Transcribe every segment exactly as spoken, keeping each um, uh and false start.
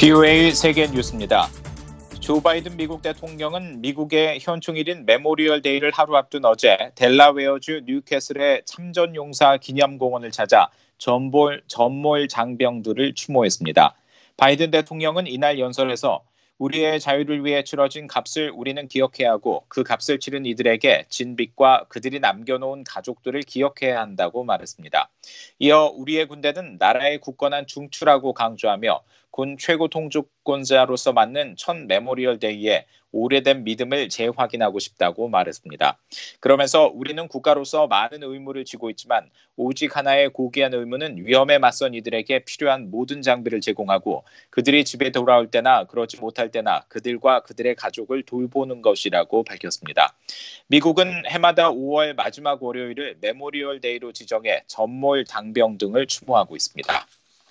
비오에이 세계 뉴스입니다. 조 바이든 미국 대통령은 미국의 현충일인 메모리얼 데이를 하루 앞둔 어제 델라웨어주 뉴캐슬의 참전용사 기념공원을 찾아 전몰, 전몰 장병들을 추모했습니다. 바이든 대통령은 이날 연설에서 우리의 자유를 위해 치러진 값을 우리는 기억해야 하고 그 값을 치른 이들에게 진 빚과 그들이 남겨놓은 가족들을 기억해야 한다고 말했습니다. 이어 우리의 군대는 나라의 굳건한 중추라고 강조하며 군 최고 통수권자로서 맞는 첫 메모리얼 데이에 오래된 믿음을 재확인하고 싶다고 말했습니다. 그러면서 우리는 국가로서 많은 의무를 지고 있지만 오직 하나의 고귀한 의무는 위험에 맞선 이들에게 필요한 모든 장비를 제공하고 그들이 집에 돌아올 때나 그렇지 못할 때나 그들과 그들의 가족을 돌보는 것이라고 밝혔습니다. 미국은 해마다 오월 마지막 월요일을 메모리얼 데이로 지정해 전몰 장병 등을 추모하고 있습니다.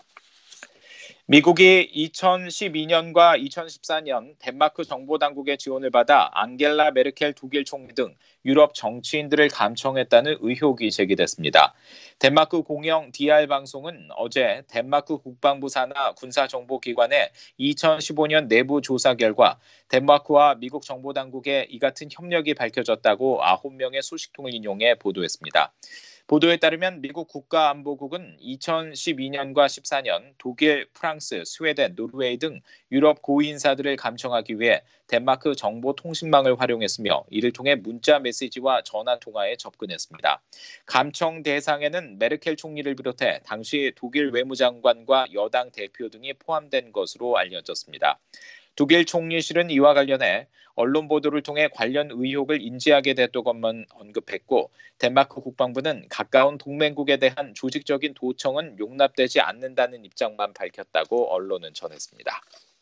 미국이 이천십이 년과 이천십사 년 덴마크 정보당국의 지원을 받아 앙겔라 메르켈 독일 총리 등 유럽 정치인들을 감청했다는 의혹이 제기됐습니다. 덴마크 공영 디알 방송은 어제 덴마크 국방부 산하 군사정보기관의 이천십오 년 내부 조사 결과 덴마크와 미국 정보당국의 이 같은 협력이 밝혀졌다고 아홉 명의 소식통을 인용해 보도했습니다. 보도에 따르면 미국 국가안보국은 이천십이 년과 십사 년 독일, 프랑스, 스웨덴, 노르웨이 등 유럽 고위인사들을 감청하기 위해 덴마크 정보통신망을 활용했으며 이를 통해 문자 메시지와 전화통화에 접근했습니다. 감청 대상에는 메르켈 총리를 비롯해 당시 독일 외무장관과 여당 대표 등이 포함된 것으로 알려졌습니다. 독일 총리실은 이와 관련해 언론 보도를 통해 관련 의혹을 인지하게 됐다고만 언급했고 덴마크 국방부는 가까운 동맹국에 대한 조직적인 도청은 용납되지 않는다는 입장만 밝혔다고 언론은 전했습니다.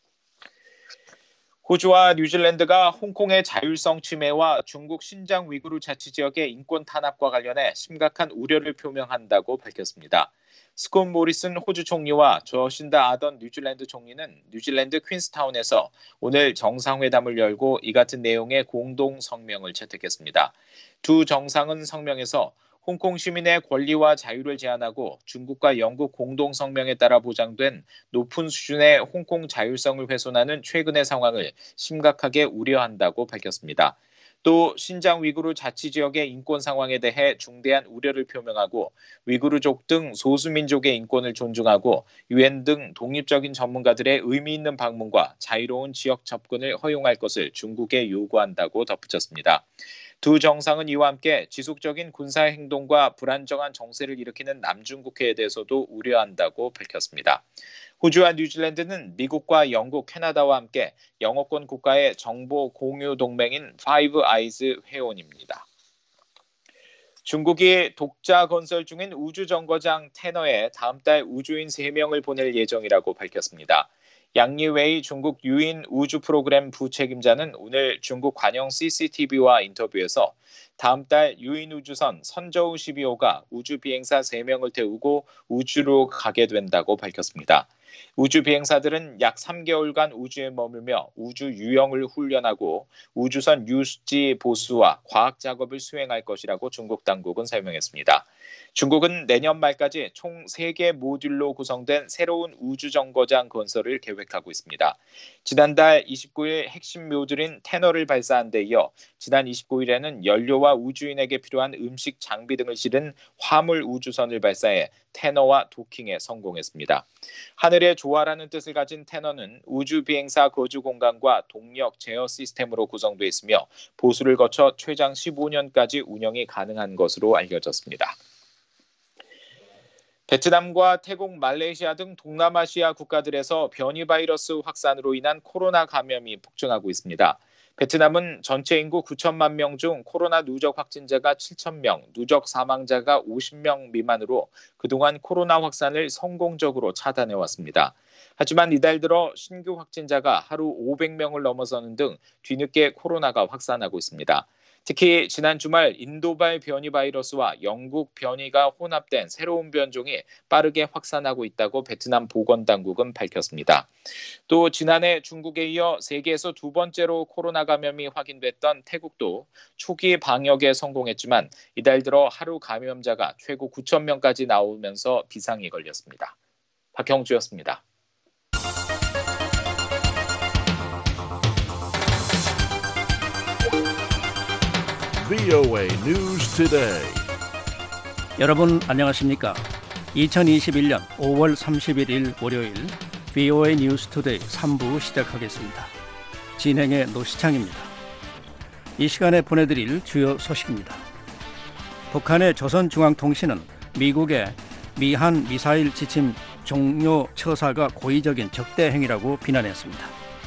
호주와 뉴질랜드가 홍콩의 자율성 침해와 중국 신장 위구르 자치지역의 인권 탄압과 관련해 심각한 우려를 표명한다고 밝혔습니다. 스콧 모리슨 호주 총리와 저신다 아던 뉴질랜드 총리는 뉴질랜드 퀸스타운에서 오늘 정상회담을 열고 이 같은 내용의 공동 성명을 채택했습니다. 두 정상은 성명에서 홍콩 시민의 권리와 자유를 제한하고 중국과 영국 공동 성명에 따라 보장된 높은 수준의 홍콩 자율성을 훼손하는 최근의 상황을 심각하게 우려한다고 밝혔습니다. 또 신장 위구르 자치지역의 인권 상황에 대해 중대한 우려를 표명하고 위구르족 등 소수민족의 인권을 존중하고 유엔 등 독립적인 전문가들의 의미 있는 방문과 자유로운 지역 접근을 허용할 것을 중국에 요구한다고 덧붙였습니다. 두 정상은 이와 함께 지속적인 군사 행동과 불안정한 정세를 일으키는 남중국해에 대해서도 우려한다고 밝혔습니다. 호주와 뉴질랜드는 미국과 영국, 캐나다와 함께 영어권 국가의 정보 공유 동맹인 파이브 아이즈 회원입니다. 중국이 독자 건설 중인 우주정거장 테너에 다음 달 우주인 세 명을 보낼 예정이라고 밝혔습니다. 양리웨이 중국 유인 우주 프로그램 부책임자는 오늘 중국 관영 씨씨티비와 인터뷰에서 다음 달 유인 우주선 선저우 십이 호가 우주 비행사 세 명을 태우고 우주로 가게 된다고 밝혔습니다. 우주 비행사들은 약 삼 개월간 우주에 머물며 우주 유영을 훈련하고 우주선 유지 보수와 과학 작업을 수행할 것이라고 중국 당국은 설명했습니다. 중국은 내년 말까지 총 세 개 모듈로 구성된 새로운 우주정거장 건설을 계획하고 있습니다. 지난달 이십구 일 핵심 모듈인 테너를 발사한 데 이어 지난 이십구 일에는 연료와 우주인에게 필요한 음식 장비 등을 실은 화물 우주선을 발사해 테너와 도킹에 성공했습니다. 하늘의 조화라는 뜻을 가진 테너는 우주 비행사 거주 공간과 동력 제어 시스템으로 구성되어 있으며 보수를 거쳐 최장 십오 년까지 운영이 가능한 것으로 알려졌습니다. 베트남과 태국, 말레이시아 등 동남아시아 국가들에서 변이 바이러스 확산으로 인한 코로나 감염이 폭증하고 있습니다. 베트남은 전체 인구 구천만 명 중 코로나 누적 확진자가 칠천 명, 누적 사망자가 오십 명 미만으로 그동안 코로나 확산을 성공적으로 차단해왔습니다. 하지만 이달 들어 신규 확진자가 하루 오백 명을 넘어서는 등 뒤늦게 코로나가 확산하고 있습니다. 특히 지난 주말 인도발 변이 바이러스와 영국 변이가 혼합된 새로운 변종이 빠르게 확산하고 있다고 베트남 보건당국은 밝혔습니다. 또 지난해 중국에 이어 세계에서 두 번째로 코로나 감염이 확인됐던 태국도 초기 방역에 성공했지만 이달 들어 하루 감염자가 최고 구천 명까지 나오면서 비상이 걸렸습니다. 박형주였습니다. 브이오에이 News Today. 여러분 안녕하십니까? 이천이십일 년 오월 삼십일일 월요일 브이오에이 뉴스 투데이 삼 부 시작하겠습니다. 진행의 노시창입니다. 이 시간에 보내드릴 주요 소식입니다. 북한의 조선중앙통신은 미국의 미한 미사일 지침 종료 처사가 고의적인 적대 행위라고 비난했습니다.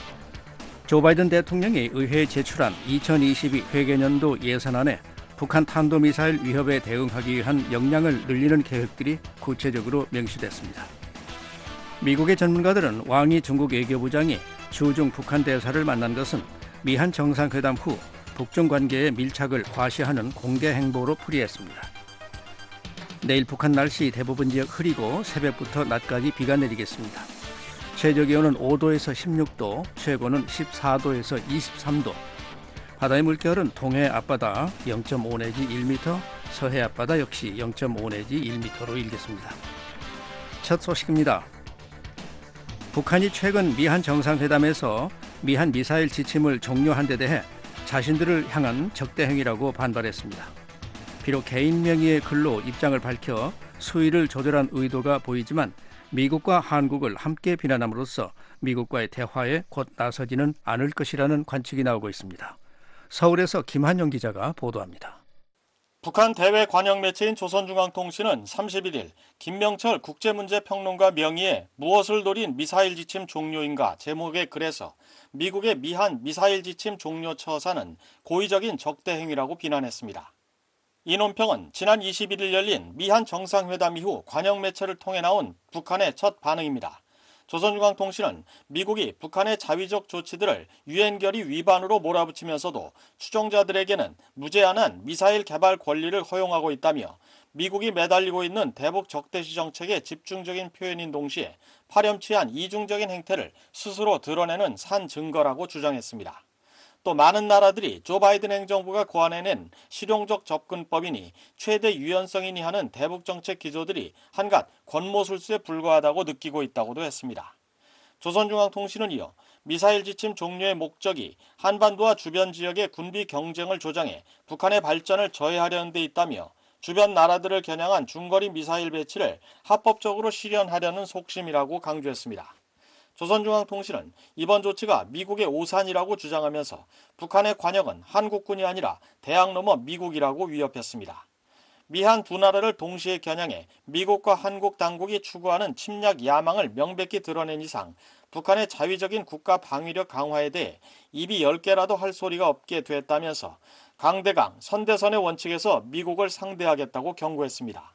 조 바이든 대통령이 의회에 제출한 이천이십이 회계년도 예산안에 북한 탄도미사일 위협에 대응하기 위한 역량을 늘리는 계획들이 구체적으로 명시됐습니다. 미국의 전문가들은 왕이 중국 외교부장이 주중 북한 대사를 만난 것은 미한 정상회담 후 북중 관계의 밀착을 과시하는 공개 행보로 풀이했습니다. 내일 북한 날씨 대부분 지역 흐리고 새벽부터 낮까지 비가 내리겠습니다. 최저기온은 오 도에서 십육 도, 최고는 십사 도에서 이십삼 도. 바다의 물결은 동해 앞바다 영 점 오 내지 일 미터, 서해 앞바다 역시 영 점 오 내지 일 미터로 일겠습니다. 첫 소식입니다. 북한이 최근 미한 정상회담에서 미한 미사일 지침을 종료한 데 대해 자신들을 향한 적대 행위라고 반발했습니다. 비록 개인 명의의 글로 입장을 밝혀 수위를 조절한 의도가 보이지만 미국과 한국을 함께 비난함으로써 미국과의 대화에 곧 나서지는 않을 것이라는 관측이 나오고 있습니다. 서울에서 김한영 기자가 보도합니다. 북한 대외 관영 매체인 조선중앙통신은 삼십일일 김명철 국제문제평론가 명의의 무엇을 노린 미사일 지침 종료인가 제목의 글에서 미국의 미한 미사일 지침 종료 처사는 고의적인 적대 행위라고 비난했습니다. 이 논평은 지난 이십일일 열린 미한 정상회담 이후 관영 매체를 통해 나온 북한의 첫 반응입니다. 조선중앙통신은 미국이 북한의 자위적 조치들을 유엔 결의 위반으로 몰아붙이면서도 추종자들에게는 무제한한 미사일 개발 권리를 허용하고 있다며 미국이 매달리고 있는 대북 적대시 정책의 집중적인 표현인 동시에 파렴치한 이중적인 행태를 스스로 드러내는 산 증거라고 주장했습니다. 또 많은 나라들이 조 바이든 행정부가 고안해낸 실용적 접근법이니 최대 유연성이니 하는 대북정책 기조들이 한갓 권모술수에 불과하다고 느끼고 있다고도 했습니다. 조선중앙통신은 이어 미사일 지침 종료의 목적이 한반도와 주변 지역의 군비 경쟁을 조장해 북한의 발전을 저해하려는 데 있다며 주변 나라들을 겨냥한 중거리 미사일 배치를 합법적으로 실현하려는 속심이라고 강조했습니다. 조선중앙통신은 이번 조치가 미국의 오산이라고 주장하면서 북한의 관역은 한국군이 아니라 대양 너머 미국이라고 위협했습니다. 미한 두 나라를 동시에 겨냥해 미국과 한국 당국이 추구하는 침략 야망을 명백히 드러낸 이상 북한의 자위적인 국가 방위력 강화에 대해 입이 열 개라도 할 소리가 없게 됐다면서 강대강, 선대선의 원칙에서 미국을 상대하겠다고 경고했습니다.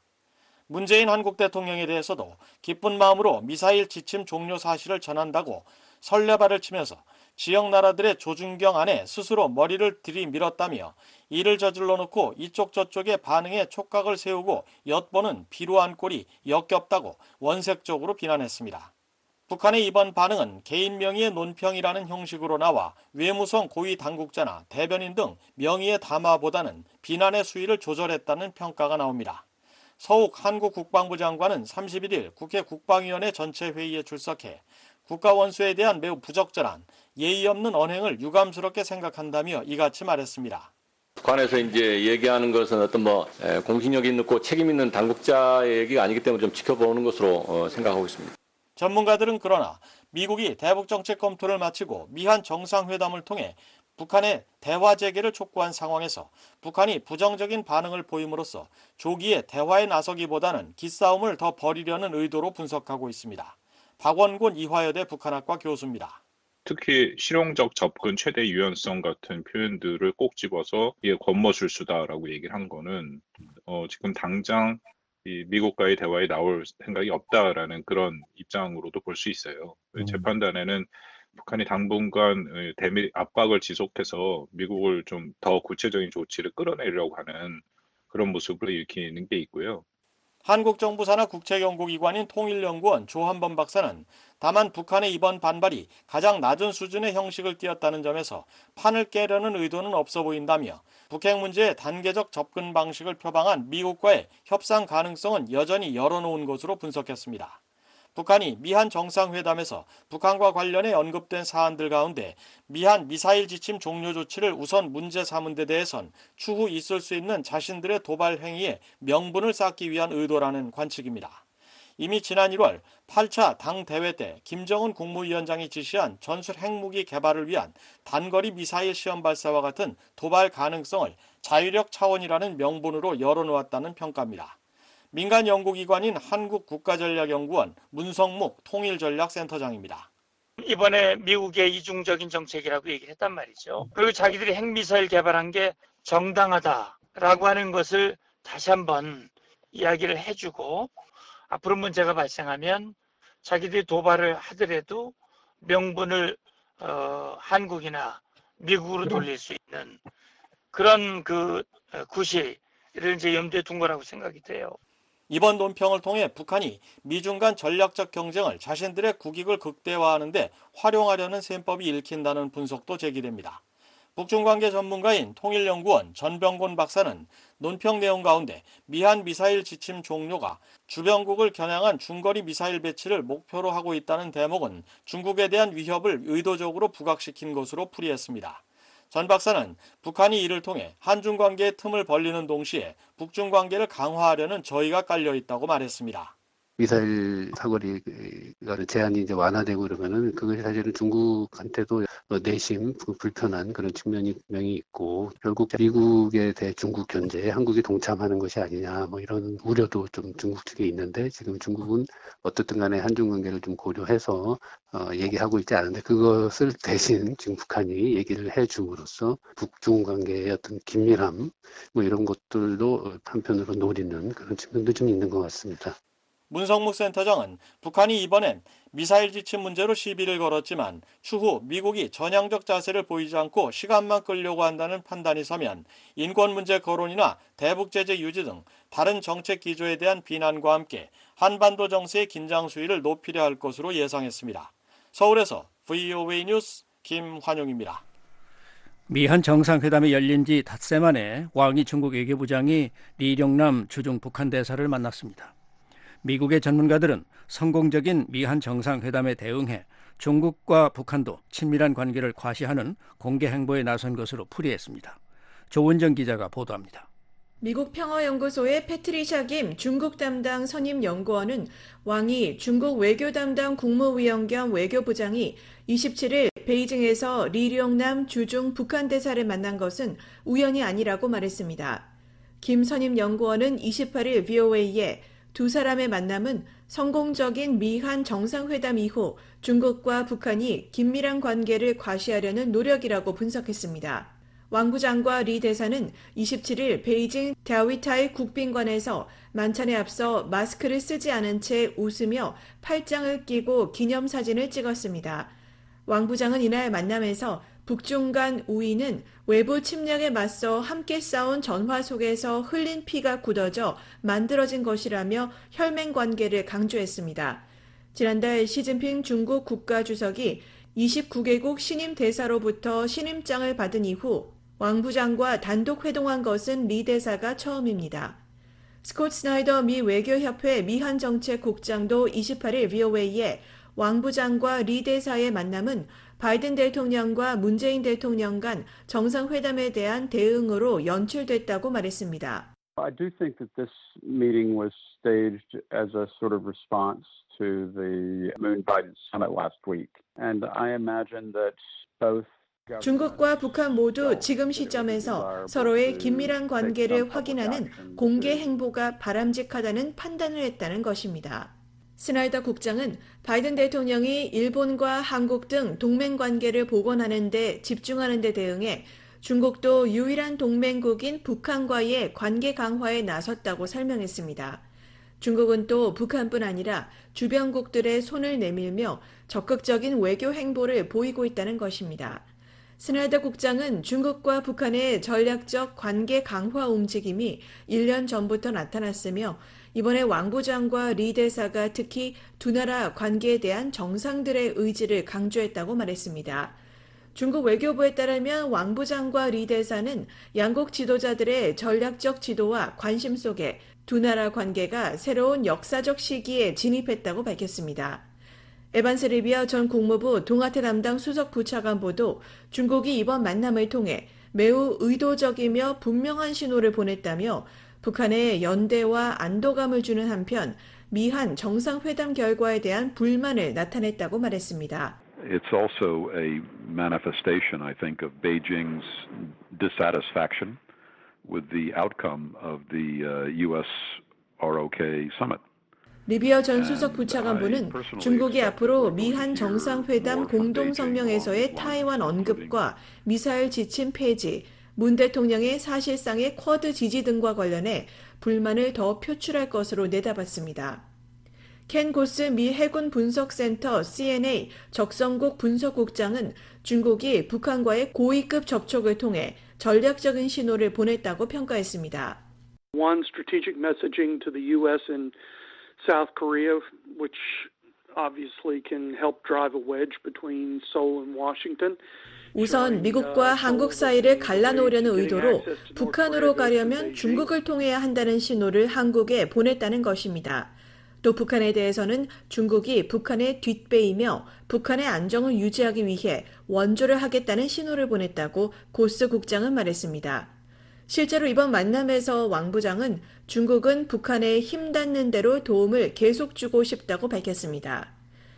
문재인 한국 대통령에 대해서도 기쁜 마음으로 미사일 지침 종료 사실을 전한다고 설레발을 치면서 지역 나라들의 조준경 안에 스스로 머리를 들이밀었다며 이를 저질러 놓고 이쪽 저쪽의 반응에 촉각을 세우고 엿보는 비루한 꼴이 역겹다고 원색적으로 비난했습니다. 북한의 이번 반응은 개인 명의의 논평이라는 형식으로 나와 외무성 고위 당국자나 대변인 등 명의의 담화보다는 비난의 수위를 조절했다는 평가가 나옵니다. 서욱 한국 국방부 장관은 삼십일일 국회 국방위원회 전체 회의에 출석해 국가 원수에 대한 매우 부적절한 예의 없는 언행을 유감스럽게 생각한다며 이같이 말했습니다. 북한에서 이제 얘기하는 것은 어떤 뭐 공신력 있고 책임 있는 당국자의 얘기가 아니기 때문에 좀 지켜보는 것으로 생각하고 있습니다. 전문가들은 그러나 미국이 대북 정책 검토를 마치고 미한 정상회담을 통해 북한의 대화 재개를 촉구한 상황에서 북한이 부정적인 반응을 보임으로써 조기에 대화에 나서기보다는 기싸움을 더 벌이려는 의도로 분석하고 있습니다. 박원곤 이화여대 북한학과 교수입니다. 특히 실용적 접근, 최대 유연성 같은 표현들을 꼭 집어서 이게 권모술수다라고 얘기를 한 거는 어, 지금 당장 이 미국과의 대화에 나올 생각이 없다라는 그런 입장으로도 볼 수 있어요. 음. 재판단에는 북한이 당분간 대미 압박을 지속해서 미국을 좀 더 구체적인 조치를 끌어내려고 하는 그런 모습으로 읽히는 게 있고요. 한국 정부 산하 국책연구기관인 통일연구원 조한범 박사는 다만 북한의 이번 반발이 가장 낮은 수준의 형식을 띄었다는 점에서 판을 깨려는 의도는 없어 보인다며 북핵 문제에 단계적 접근 방식을 표방한 미국과의 협상 가능성은 여전히 열어놓은 것으로 분석했습니다. 북한이 미한 정상회담에서 북한과 관련해 언급된 사안들 가운데 미한 미사일 지침 종료 조치를 우선 문제 삼은 데 대해선 추후 있을 수 있는 자신들의 도발 행위에 명분을 쌓기 위한 의도라는 관측입니다. 이미 지난 일월 팔 차 당 대회 때 김정은 국무위원장이 지시한 전술 핵무기 개발을 위한 단거리 미사일 시험 발사와 같은 도발 가능성을 자유력 차원이라는 명분으로 열어놓았다는 평가입니다. 민간 연구기관인 한국국가전략연구원 문성묵 통일전략센터장입니다. 이번에 미국의 이중적인 정책이라고 얘기를 했단 말이죠. 그리고 자기들이 핵미사일 개발한 게 정당하다라고 하는 것을 다시 한번 이야기를 해주고 앞으로 문제가 발생하면 자기들이 도발을 하더라도 명분을 어, 한국이나 미국으로 돌릴 수 있는 그런 그 구실을 이제 염두에 둔 거라고 생각이 돼요. 이번 논평을 통해 북한이 미중 간 전략적 경쟁을 자신들의 국익을 극대화하는 데 활용하려는 셈법이 읽힌다는 분석도 제기됩니다. 북중관계 전문가인 통일연구원 전병곤 박사는 논평 내용 가운데 미한 미사일 지침 종료가 주변국을 겨냥한 중거리 미사일 배치를 목표로 하고 있다는 대목은 중국에 대한 위협을 의도적으로 부각시킨 것으로 풀이했습니다. 전 박사는 북한이 이를 통해 한중 관계의 틈을 벌리는 동시에 북중 관계를 강화하려는 저의가 깔려 있다고 말했습니다. 미사일 사거리가 제한이 이제 완화되고 그러면은 그것이 사실은 중국한테도 내심 불편한 그런 측면이 분명히 있고 결국 미국에 대해 중국 견제에 한국이 동참하는 것이 아니냐 뭐 이런 우려도 좀 중국 측에 있는데 지금 중국은 어떻든 간에 한중 관계를 좀 고려해서 어, 얘기하고 있지 않은데 그것을 대신 지금 북한이 얘기를 해줌으로써 북중 관계의 어떤 긴밀함 뭐 이런 것들도 한편으로 노리는 그런 측면도 좀 있는 것 같습니다. 문성묵 센터장은 북한이 이번엔 미사일 지침 문제로 시비를 걸었지만 추후 미국이 전향적 자세를 보이지 않고 시간만 끌려고 한다는 판단이 서면 인권 문제 거론이나 대북 제재 유지 등 다른 정책 기조에 대한 비난과 함께 한반도 정세의 긴장 수위를 높이려 할 것으로 예상했습니다. 서울에서 브이오에이 뉴스 김환용입니다. 미한 정상회담이 열린 지 닷새 만에 왕이 중국 외교부장이 리룡남 주중 북한 대사를 만났습니다. 미국의 전문가들은 성공적인 미한 정상회담에 대응해 중국과 북한도 친밀한 관계를 과시하는 공개 행보에 나선 것으로 풀이했습니다. 조은정 기자가 보도합니다. 미국 평화연구소의 패트리샤 김 중국 담당 선임 연구원은 왕이 중국 외교 담당 국무위원 겸 외교부장이 이십칠 일 베이징에서 리룡남 주중 북한 대사를 만난 것은 우연이 아니라고 말했습니다. 김 선임 연구원은 이십팔 일 브이오에이에 두 사람의 만남은 성공적인 미한 정상회담 이후 중국과 북한이 긴밀한 관계를 과시하려는 노력이라고 분석했습니다. 왕 부장과 리 대사는 이십칠 일 베이징 다위타이 국빈관에서 만찬에 앞서 마스크를 쓰지 않은 채 웃으며 팔짱을 끼고 기념사진을 찍었습니다. 왕 부장은 이날 만남에서 북중 간 우위는 외부 침략에 맞서 함께 싸운 전화 속에서 흘린 피가 굳어져 만들어진 것이라며 혈맹 관계를 강조했습니다. 지난달 시진핑 중국 국가주석이 이십구 개국 신임 대사로부터 신임장을 받은 이후 왕 부장과 단독 회동한 것은 리 대사가 처음입니다. 스콧 스나이더 미 외교협회 미한정책국장도 이십팔 일 브이오에이에 왕 부장과 리 대사의 만남은 바이든 대통령과 문재인 대통령 간 정상회담에 대한 대응으로 연출됐다고 말했습니다. I do think that this meeting was staged as a sort of response to the Moon-Biden summit last week. And I imagine that both 중국과 북한 모두 지금 시점에서 서로의 긴밀한 관계를 확인하는 공개 행보가 바람직하다는 판단을 했다는 것입니다. 스나이더 국장은 바이든 대통령이 일본과 한국 등 동맹 관계를 복원하는 데 집중하는 데 대응해 중국도 유일한 동맹국인 북한과의 관계 강화에 나섰다고 설명했습니다. 중국은 또 북한뿐 아니라 주변국들의 손을 내밀며 적극적인 외교 행보를 보이고 있다는 것입니다. 스나이더 국장은 중국과 북한의 전략적 관계 강화 움직임이 일 년 전부터 나타났으며 이번에 왕 부장과 리 대사가 특히 두 나라 관계에 대한 정상들의 의지를 강조했다고 말했습니다. 중국 외교부에 따르면 왕 부장과 리 대사는 양국 지도자들의 전략적 지도와 관심 속에 두 나라 관계가 새로운 역사적 시기에 진입했다고 밝혔습니다. 에반스 리비어 전 국무부 동아태 담당 수석 부차관보도 중국이 이번 만남을 통해 매우 의도적이며 분명한 신호를 보냈다며 북한에 연대와 안도감을 주는 한편 미한 정상회담 결과에 대한 불만을 나타냈다고 말했습니다. It's also a manifestation, I think, of Beijing's dissatisfaction with the outcome of the uh, U S R O K summit. 리비어 전 수석 부차관보는 중국이 앞으로 미한 정상회담 공동성명에서의 타이완 언급과 미사일 지침 폐지, 문 대통령의 사실상의 쿼드 지지 등과 관련해 불만을 더 표출할 것으로 내다봤습니다. 켄 고스 미 해군 분석센터 씨엔에이 적성국 분석국장은 중국이 북한과의 고위급 접촉을 통해 전략적인 신호를 보냈다고 평가했습니다. One strategic messaging to the U S and South Korea, which obviously can help drive a wedge between Seoul and Washington. 우선 미국과 한국 사이를 갈라놓으려는 의도로 북한으로 가려면 중국을 통해야 한다는 신호를 한국에 보냈다는 것입니다. 또 북한에 대해서는 중국이 북한의 뒷배이며 북한의 안정을 유지하기 위해 원조를 하겠다는 신호를 보냈다고 고스 국장은 말했습니다. 실제로 이번 만남에서 왕 부장은 중국은 북한에 힘 닿는 대로 도움을 계속 주고 싶다고 밝혔습니다.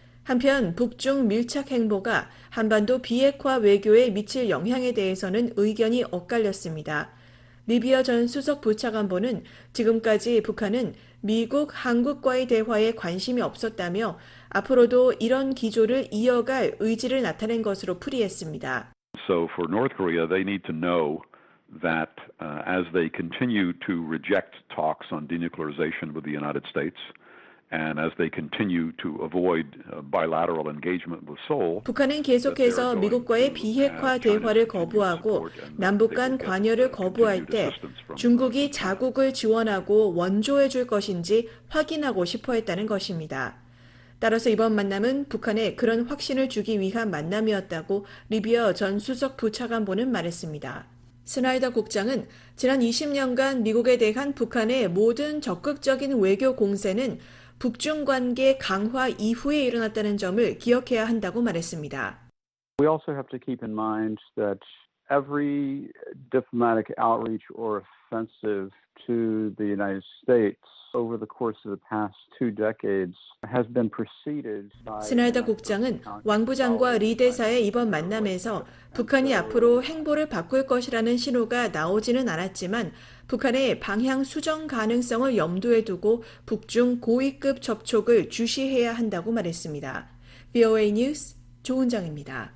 한편 북중 밀착 행보가 한반도 비핵화 외교에 미칠 영향에 대해서는 의견이 엇갈렸습니다. 리비어 전 수석 부차관보는 지금까지 북한은 미국, 한국과의 대화에 관심이 없었다며 앞으로도 이런 기조를 이어갈 의지를 나타낸 것으로 풀이했습니다. So for North Korea, they need to know that uh, as they continue to reject talks on denuclearization with the United States, and as they continue to avoid bilateral engagement with Seoul, 북한은 계속해서 미국과의 비핵화 대화를 거부하고 남북 간 관여를 거부할 때 중국이 자국을 지원하고 원조해 줄 것인지 확인하고 싶어 했다는 것입니다. 따라서 이번 만남은 북한에 그런 확신을 주기 위한 만남이었다고 리비어 전 수석 부차관보는 말했습니다. 스나이더 국장은 지난 이십 년간 미국에 대한 북한의 모든 적극적인 외교 공세는 북중 관계 강화 이후에 일어났다는 점을 기억해야 한다고 말했습니다. We also have to keep in mind that every diplomatic outreach or offensive to the United States over the course of the past two decades has been preceded by 스나이더 국장은 왕 부장과 리 대사의 이번 만남에서 북한이 앞으로 행보를 바꿀 것이라는 신호가 나오지는 않았지만 북한의 방향 수정 가능성을 염두에 두고 북중 고위급 접촉을 주시해야 한다고 말했습니다. 브이오에이 뉴스 조은정입니다.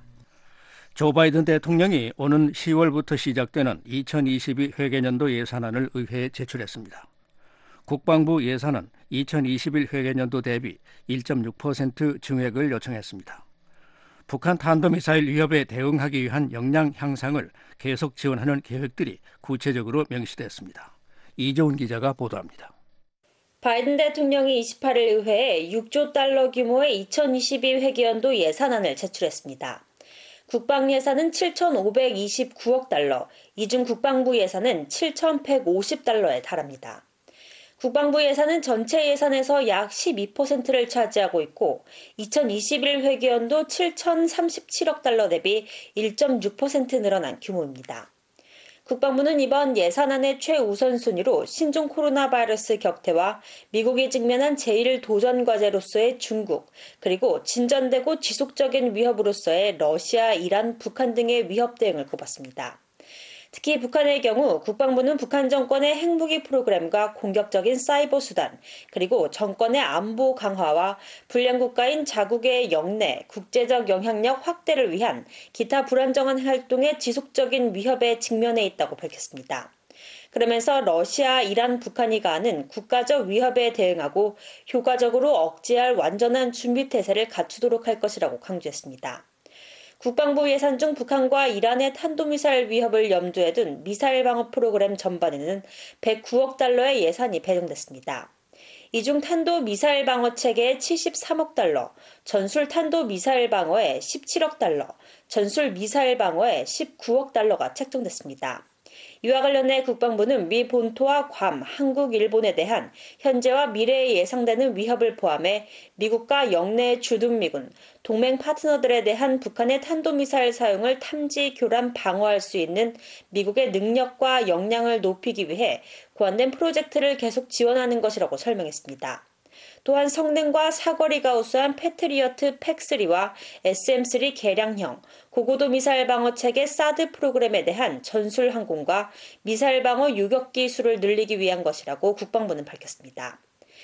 조 바이든 대통령이 오는 시월부터 시작되는 이천이십이 회계년도 예산안을 의회에 제출했습니다. 국방부 예산은 이천이십일 회계년도 대비 일 점 육 퍼센트 증액을 요청했습니다. 북한 탄도미사일 위협에 대응하기 위한 역량 향상을 계속 지원하는 계획들이 구체적으로 명시됐습니다. 이조은 기자가 보도합니다. 바이든 대통령이 이십팔 일 의회에 육조 달러 규모의 이천이십이 회계연도 예산안을 제출했습니다. 국방 예산은 칠천오백이십구억 달러, 이중 국방부 예산은 칠천백오십 달러에 달합니다. 국방부 예산은 전체 예산에서 약 십이 퍼센트를 차지하고 있고 이천이십일 회계연도 칠천삼십칠억 달러 대비 일 점 육 퍼센트 늘어난 규모입니다. 국방부는 이번 예산안의 최우선순위로 신종 코로나 바이러스 격퇴와 미국이 직면한 제일 도전 과제로서의 중국, 그리고 진전되고 지속적인 위협으로서의 러시아, 이란, 북한 등의 위협 대응을 꼽았습니다. 특히 북한의 경우 국방부는 북한 정권의 핵무기 프로그램과 공격적인 사이버 수단, 그리고 정권의 안보 강화와 불량 국가인 자국의 영내, 국제적 영향력 확대를 위한 기타 불안정한 활동의 지속적인 위협에 직면해 있다고 밝혔습니다. 그러면서 러시아, 이란, 북한이 가하는 국가적 위협에 대응하고 효과적으로 억제할 완전한 준비태세를 갖추도록 할 것이라고 강조했습니다. 국방부 예산 중 북한과 이란의 탄도미사일 위협을 염두에 둔 미사일 방어 프로그램 전반에는 백구억 달러의 예산이 배정됐습니다. 이 중 탄도미사일 방어 체계에 칠십삼억 달러, 전술 탄도미사일 방어에 십칠억 달러, 전술 미사일 방어에 십구억 달러가 책정됐습니다. 이와 관련해 국방부는 미 본토와 괌, 한국, 일본에 대한 현재와 미래에 예상되는 위협을 포함해 미국과 영내 주둔미군, 동맹 파트너들에 대한 북한의 탄도미사일 사용을 탐지, 교란, 방어할 수 있는 미국의 능력과 역량을 높이기 위해 고안된 프로젝트를 계속 지원하는 것이라고 설명했습니다. 또한 성능과 사거리가 우수한 패트리어트 팩쓰리와 에스엠 쓰리 개량형, 고고도 미사일 방어 체계 사드 프로그램에 대한 전술 항공과 미사일 방어 유격 기술을 늘리기 위한 것이라고 국방부는 밝혔습니다.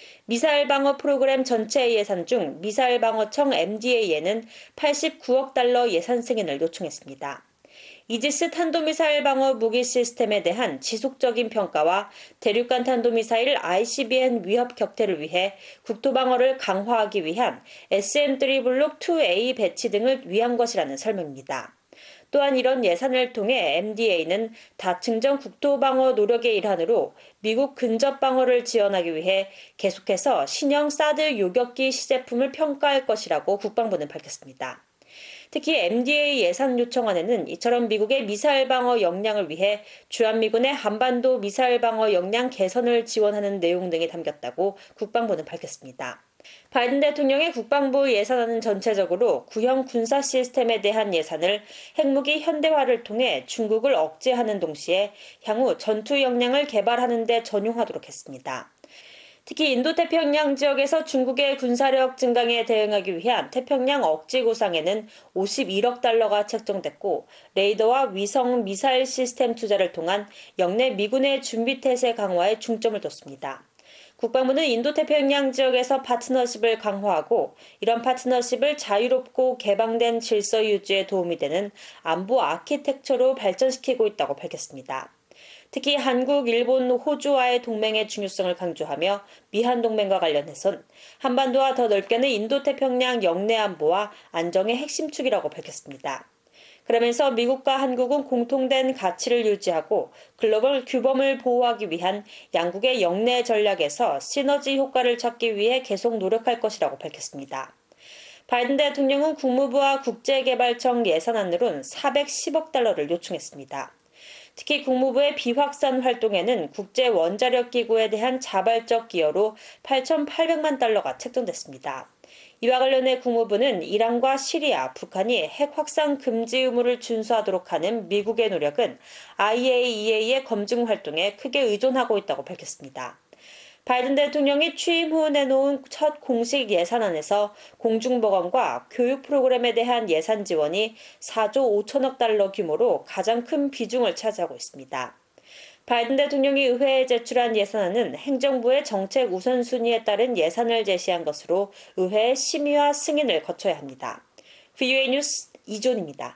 미사일 방어 프로그램 전체 예산 중 미사일 방어청 엠디에이에는 팔십구억 달러 예산 승인을 요청했습니다. 이지스 탄도미사일 방어 무기 시스템에 대한 지속적인 평가와 대륙간 탄도미사일 아이씨비엠 위협 격퇴를 위해 국토방어를 강화하기 위한 에스엠 쓰리 블록 투 에이 배치 등을 위한 것이라는 설명입니다. 또한 이런 예산을 통해 엠디에이는 다층전 국토방어 노력의 일환으로 미국 근접 방어를 지원하기 위해 계속해서 신형 사드 요격기 시제품을 평가할 것이라고 국방부는 밝혔습니다. 특히 엠디에이 예산 요청안에는 이처럼 미국의 미사일 방어 역량을 위해 주한미군의 한반도 미사일 방어 역량 개선을 지원하는 내용 등이 담겼다고 국방부는 밝혔습니다. 바이든 대통령의 국방부 예산안은 전체적으로 구형 군사 시스템에 대한 예산을 핵무기 현대화를 통해 중국을 억제하는 동시에 향후 전투 역량을 개발하는 데 전용하도록 했습니다. 특히 인도태평양 지역에서 중국의 군사력 증강에 대응하기 위한 태평양 억지 구상에는 오십일억 달러가 책정됐고 레이더와 위성 미사일 시스템 투자를 통한 영내 미군의 준비태세 강화에 중점을 뒀습니다. 국방부는 인도태평양 지역에서 파트너십을 강화하고 이런 파트너십을 자유롭고 개방된 질서 유지에 도움이 되는 안보 아키텍처로 발전시키고 있다고 밝혔습니다. 특히 한국, 일본, 호주와의 동맹의 중요성을 강조하며 미한 동맹과 관련해선 한반도와 더 넓게는 인도태평양 영내 안보와 안정의 핵심 축이라고 밝혔습니다. 그러면서 미국과 한국은 공통된 가치를 유지하고 글로벌 규범을 보호하기 위한 양국의 영내 전략에서 시너지 효과를 찾기 위해 계속 노력할 것이라고 밝혔습니다. 바이든 대통령은 국무부와 국제개발청 예산안으론 사백십억 달러를 요청했습니다. 특히 국무부의 비확산 활동에는 국제원자력기구에 대한 자발적 기여로 팔천팔백만 달러가 책정됐습니다. 이와 관련해 국무부는 이란과 시리아, 북한이 핵 확산 금지 의무를 준수하도록 하는 미국의 노력은 아이에이이에이의 검증 활동에 크게 의존하고 있다고 밝혔습니다. 바이든 대통령이 취임 후 내놓은 첫 공식 예산안에서 공중보건과 교육 프로그램에 대한 예산 지원이 사조 오천억 달러 규모로 가장 큰 비중을 차지하고 있습니다. 바이든 대통령이 의회에 제출한 예산안은 행정부의 정책 우선순위에 따른 예산을 제시한 것으로 의회의 심의와 승인을 거쳐야 합니다. 브이오에이 뉴스 이존입니다.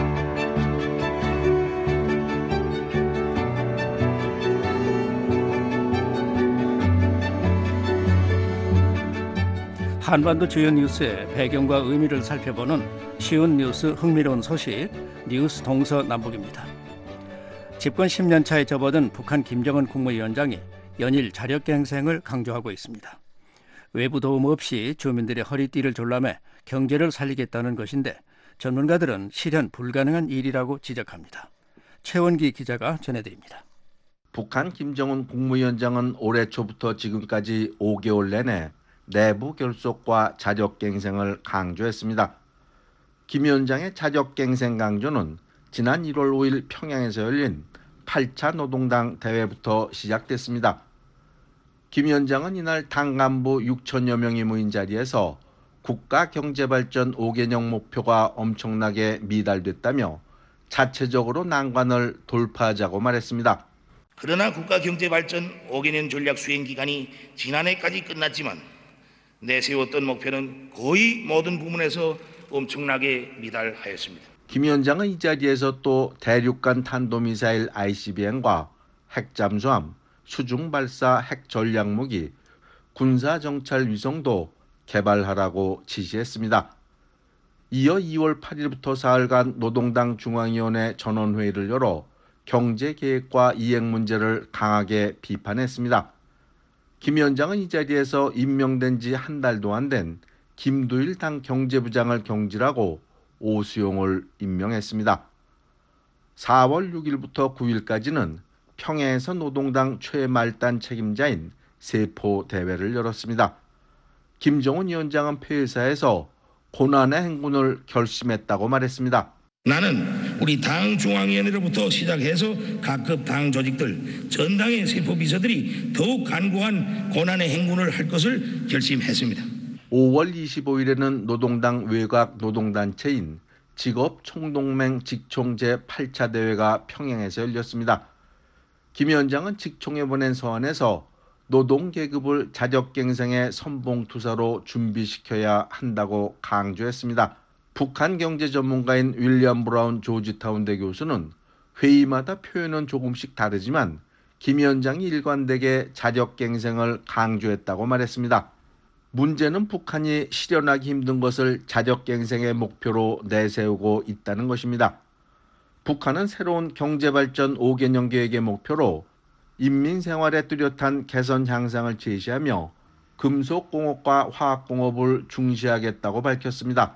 한반도 주요 뉴스의 배경과 의미를 살펴보는 쉬운 뉴스 흥미로운 소식 뉴스 동서남북입니다. 집권 십 년 차에 접어든 북한 김정은 국무위원장이 연일 자력갱생을 강조하고 있습니다. 외부 도움 없이 주민들의 허리띠를 졸라매 경제를 살리겠다는 것인데 전문가들은 실현 불가능한 일이라고 지적합니다. 최원기 기자가 전해드립니다. 북한 김정은 국무위원장은 올해 초부터 지금까지 오 개월 내내 내부 결속과 자력갱생을 강조했습니다. 김 위원장의 자력갱생 강조는 지난 일월 오일 평양에서 열린 팔 차 노동당 대회부터 시작됐습니다. 김 위원장은 이날 당 간부 육천여 명이 모인 자리에서 국가 경제발전 오 개년 목표가 엄청나게 미달됐다며 자체적으로 난관을 돌파하자고 말했습니다. 그러나 국가 경제발전 오 개년 전략 수행 기간이 지난해까지 끝났지만 내세웠던 목표는 거의 모든 부문에서 엄청나게 미달하였습니다. 김 위원장은 이 자리에서 또 대륙간 탄도미사일 아이씨비엠과 핵잠수함, 수중발사 핵전략무기, 군사정찰 위성도 개발하라고 지시했습니다. 이어 이월 팔일부터 사흘간 노동당 중앙위원회 전원회의를 열어 경제계획과 이행 문제를 강하게 비판했습니다. 김 위원장은 이 자리에서 임명된 지 한 달도 안 된 김두일 당 경제부장을 경질하고 오수용을 임명했습니다. 사월 육일부터 구일까지는 평양에서 노동당 최말단 책임자인 세포 대회를 열었습니다. 김정은 위원장은 폐회사에서 고난의 행군을 결심했다고 말했습니다. 나는 우리 당 중앙위원회로부터 시작해서 각급 당 조직들, 전당의 세포 비서들이 더욱 간곡한 고난의 행군을 할 것을 결심했습니다. 오월 이십오일에는 노동당 외곽 노동단체인 직업총동맹 직총 제팔 차 대회가 평양에서 열렸습니다. 김 위원장은 직총에 보낸 서한에서 노동계급을 자력갱생의 선봉투사로 준비시켜야 한다고 강조했습니다. 북한 경제 전문가인 윌리엄 브라운 조지타운대 교수는 회의마다 표현은 조금씩 다르지만 김 위원장이 일관되게 자력갱생을 강조했다고 말했습니다. 문제는 북한이 실현하기 힘든 것을 자력갱생의 목표로 내세우고 있다는 것입니다. 북한은 새로운 경제발전 오 개년 계획의 목표로 인민생활에 뚜렷한 개선 향상을 제시하며 금속공업과 화학공업을 중시하겠다고 밝혔습니다.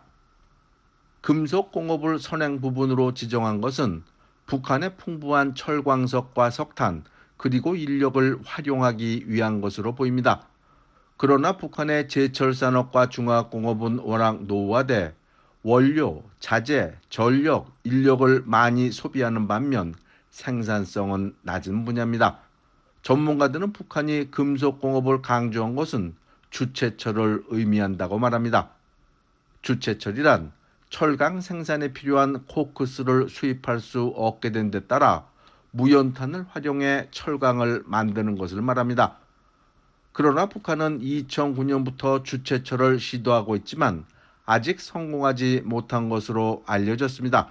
금속공업을 선행 부분으로 지정한 것은 북한의 풍부한 철광석과 석탄 그리고 인력을 활용하기 위한 것으로 보입니다. 그러나 북한의 제철산업과 중화공업은 워낙 노후화돼 원료, 자재, 전력, 인력을 많이 소비하는 반면 생산성은 낮은 분야입니다. 전문가들은 북한이 금속공업을 강조한 것은 주체철을 의미한다고 말합니다. 주체철이란 철강 생산에 필요한 코크스를 수입할 수 없게 된 데 따라 무연탄을 활용해 철강을 만드는 것을 말합니다. 그러나 북한은 이천구년부터 주체철을 시도하고 있지만 아직 성공하지 못한 것으로 알려졌습니다.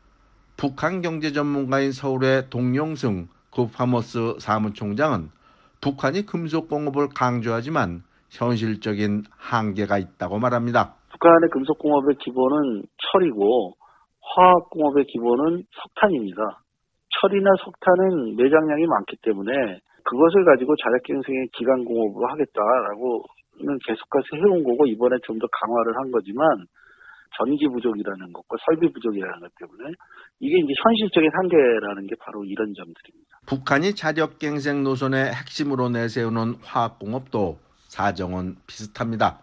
북한 경제 전문가인 서울의 동영승 굿파머스 사무총장은 북한이 금속공업을 강조하지만 현실적인 한계가 있다고 말합니다. 북한의 금속공업의 기본은 철이고 화학공업의 기본은 석탄입니다. 철이나 석탄은 매장량이 많기 때문에 그것을 가지고 자력갱생의 기간공업으로 하겠다라고는 계속해서 해온 거고 이번에 좀 더 강화를 한 거지만 전기 부족이라는 것과 설비 부족이라는 것 때문에 이게 이제 현실적인 한계라는 게 바로 이런 점들입니다. 북한이 자력갱생 노선의 핵심으로 내세우는 화학공업도 사정은 비슷합니다.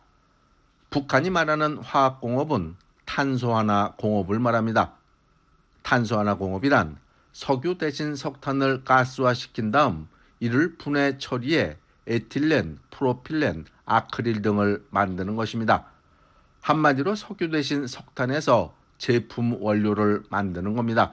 북한이 말하는 화학공업은 탄소하나 공업을 말합니다. 탄소하나 공업이란 석유 대신 석탄을 가스화시킨 다음 이를 분해 처리해 에틸렌, 프로필렌, 아크릴 등을 만드는 것입니다. 한마디로 석유 대신 석탄에서 제품 원료를 만드는 겁니다.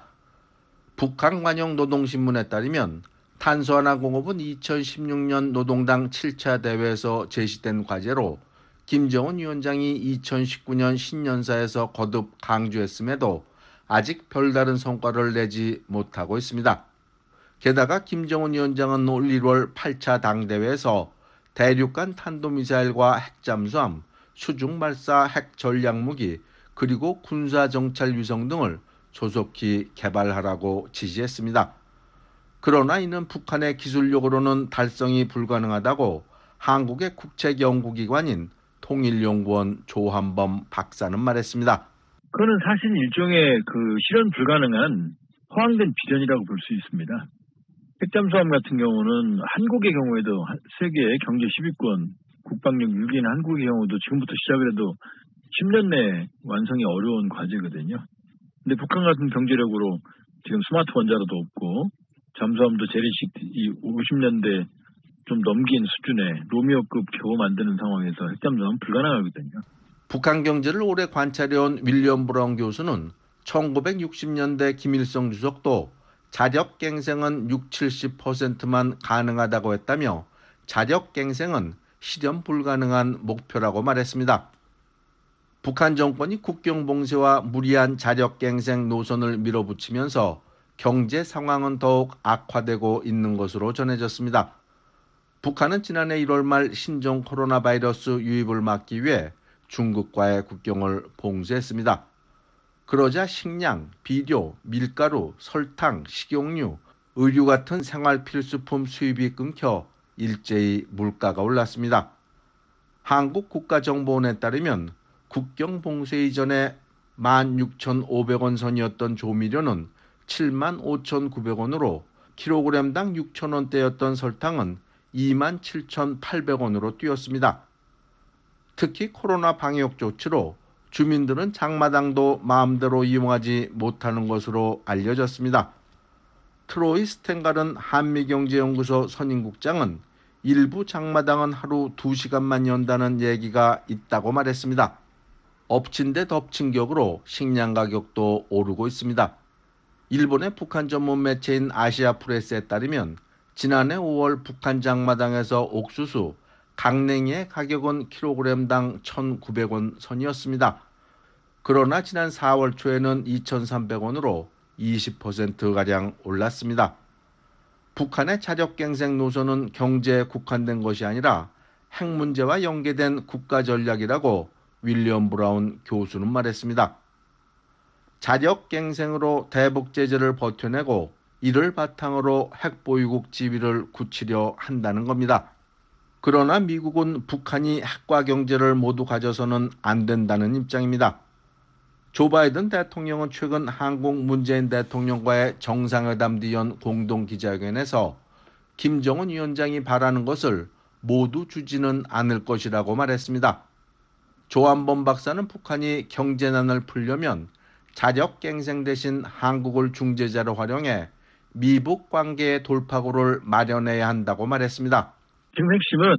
북한 관영 노동신문에 따르면 탄소하나 공업은 이천십육년 노동당 칠 차 대회에서 제시된 과제로 김정은 위원장이 이천십구년 신년사에서 거듭 강조했음에도 아직 별다른 성과를 내지 못하고 있습니다. 게다가 김정은 위원장은 올 일월 팔 차 당대회에서 대륙간 탄도미사일과 핵잠수함, 수중발사 핵전략무기, 그리고 군사정찰 위성 등을 조속히 개발하라고 지시했습니다. 그러나 이는 북한의 기술력으로는 달성이 불가능하다고 한국의 국책연구기관인 통일연구원 조한범 박사는 말했습니다. 그거는 사실 일종의 그 실현 불가능한 허황된 비전이라고 볼 수 있습니다. 핵잠수함 같은 경우는 한국의 경우에도 세계 경제 십 위권 국방력 육 위인 한국의 경우도 지금부터 시작을 해도 십 년 내에 완성이 어려운 과제거든요. 근데 북한 같은 경제력으로 지금 스마트 원자로도 없고 잠수함도 재래식 이 오십 년대 좀 넘긴 수준의 로미오급 겨우 만드는 상황에서 핵잠수함은 불가능하거든요. 북한 경제를 오래 관찰해온 윌리엄 브라운 교수는 천구백육십년대 김일성 주석도 자력갱생은 육십, 칠십 퍼센트만 가능하다고 했다며 자력갱생은 실현 불가능한 목표라고 말했습니다. 북한 정권이 국경 봉쇄와 무리한 자력갱생 노선을 밀어붙이면서 경제 상황은 더욱 악화되고 있는 것으로 전해졌습니다. 북한은 지난해 일월 말 신종 코로나 바이러스 유입을 막기 위해 중국과의 국경을 봉쇄했습니다. 그러자 식량, 비료, 밀가루, 설탕, 식용유, 의류 같은 생활 필수품 수입이 끊겨 일제히 물가가 올랐습니다. 한국 국가정보원에 따르면 국경 봉쇄 이전에 만 육천오백 원 선이었던 조미료는 칠만 오천구백 원으로 킬로그램당 육천 원대였던 설탕은 이만 칠천팔백 원으로 뛰었습니다. 특히 코로나 방역 조치로 주민들은 장마당도 마음대로 이용하지 못하는 것으로 알려졌습니다. 트로이 스텐가른 한미경제연구소 선임국장은 일부 장마당은 하루 두 시간만 연다는 얘기가 있다고 말했습니다. 엎친 데 덮친 격으로 식량 가격도 오르고 있습니다. 일본의 북한 전문 매체인 아시아프레스에 따르면 지난해 오월 북한 장마당에서 옥수수, 강냉이의 가격은 킬로그램당 천구백 원 선이었습니다. 그러나 지난 사월 초에는 이천삼백 원으로 이십 퍼센트가량 올랐습니다. 북한의 자력갱생 노선은 경제에 국한된 것이 아니라 핵 문제와 연계된 국가 전략이라고 윌리엄 브라운 교수는 말했습니다. 자력갱생으로 대북 제재를 버텨내고 이를 바탕으로 핵보유국 지위를 굳히려 한다는 겁니다. 그러나 미국은 북한이 핵과 경제를 모두 가져서는 안 된다는 입장입니다. 조 바이든 대통령은 최근 한국 문재인 대통령과의 정상회담 뒤연 공동기자회견에서 김정은 위원장이 바라는 것을 모두 주지는 않을 것이라고 말했습니다. 조한범 박사는 북한이 경제난을 풀려면 자력갱생 대신 한국을 중재자로 활용해 미북 관계의 돌파구를 마련해야 한다고 말했습니다. 지금 핵심은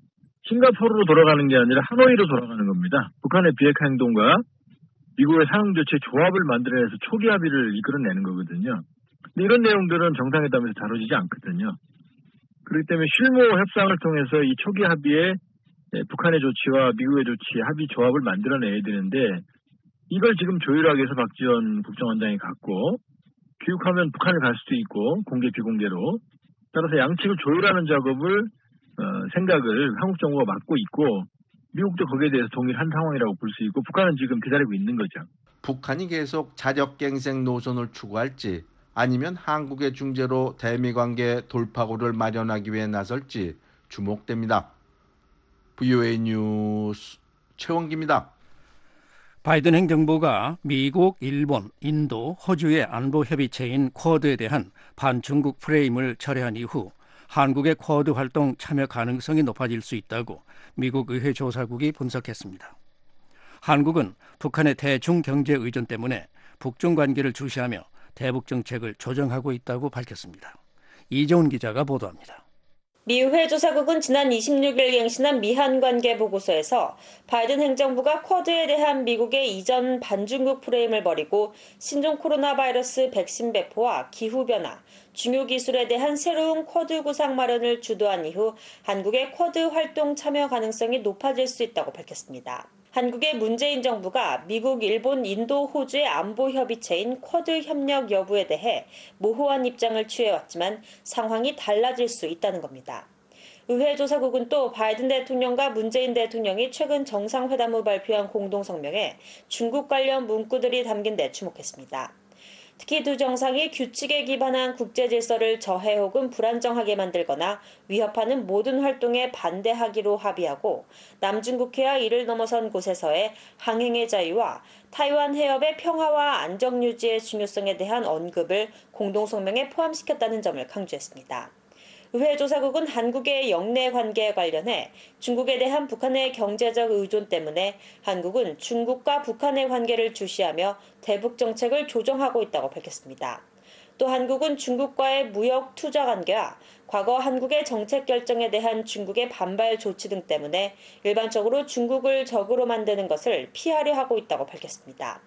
싱가포르로 돌아가는 게 아니라 하노이로 돌아가는 겁니다. 북한의 비핵화 행동과 미국의 상응 조치의 조합을 만들어내서 초기 합의를 이끌어내는 거거든요. 근데 이런 내용들은 정상회담에서 다뤄지지 않거든요. 그렇기 때문에 실무 협상을 통해서 이 초기 합의에 북한의 조치와 미국의 조치 합의 조합을 만들어내야 되는데 이걸 지금 조율하기 위해서 박지원 국정원장이 갔고 귀국하면 북한을 갈 수도 있고 공개 비공개로 따라서 양측을 조율하는 작업을 어, 생각을 한국 정부가 맡고 있고 미국도 거기에 대해서 동의를 한 상황이라고 볼 수 있고 북한은 지금 기다리고 있는 거죠. 북한이 계속 자력갱생 노선을 추구할지 아니면 한국의 중재로 대미 관계 돌파구를 마련하기 위해 나설지 주목됩니다. 브이오에이 뉴스 최원기입니다. 바이든 행정부가 미국, 일본, 인도, 호주의 안보 협의체인 쿼드에 대한 반중국 프레임을 철회한 이후 한국의 쿼드 활동 참여 가능성이 높아질 수 있다고 미국 의회 조사국이 분석했습니다. 한국은 북한의 대중 경제 의존 때문에 북중 관계를 주시하며 대북 정책을 조정하고 있다고 밝혔습니다. 이재훈 기자가 보도합니다. 미 의회 조사국은 지난 이십육 일 갱신한 미한 관계 보고서에서 바이든 행정부가 쿼드에 대한 미국의 이전 반중국 프레임을 버리고 신종 코로나 바이러스 백신 배포와 기후변화, 중요 기술에 대한 새로운 쿼드 구상 마련을 주도한 이후 한국의 쿼드 활동 참여 가능성이 높아질 수 있다고 밝혔습니다. 한국의 문재인 정부가 미국, 일본, 인도, 호주의 안보 협의체인 쿼드 협력 여부에 대해 모호한 입장을 취해왔지만 상황이 달라질 수 있다는 겁니다. 의회 조사국은 또 바이든 대통령과 문재인 대통령이 최근 정상회담 후 발표한 공동성명에 중국 관련 문구들이 담긴 데 주목했습니다. 특히 두 정상이 규칙에 기반한 국제 질서를 저해 혹은 불안정하게 만들거나 위협하는 모든 활동에 반대하기로 합의하고 남중국해와 이를 넘어선 곳에서의 항행의 자유와 타이완 해협의 평화와 안정 유지의 중요성에 대한 언급을 공동성명에 포함시켰다는 점을 강조했습니다. 의회 조사국은 한국의 영내 관계에 관련해 중국에 대한 북한의 경제적 의존 때문에 한국은 중국과 북한의 관계를 주시하며 대북 정책을 조정하고 있다고 밝혔습니다. 또 한국은 중국과의 무역 투자 관계와 과거 한국의 정책 결정에 대한 중국의 반발 조치 등 때문에 일반적으로 중국을 적으로 만드는 것을 피하려 하고 있다고 밝혔습니다.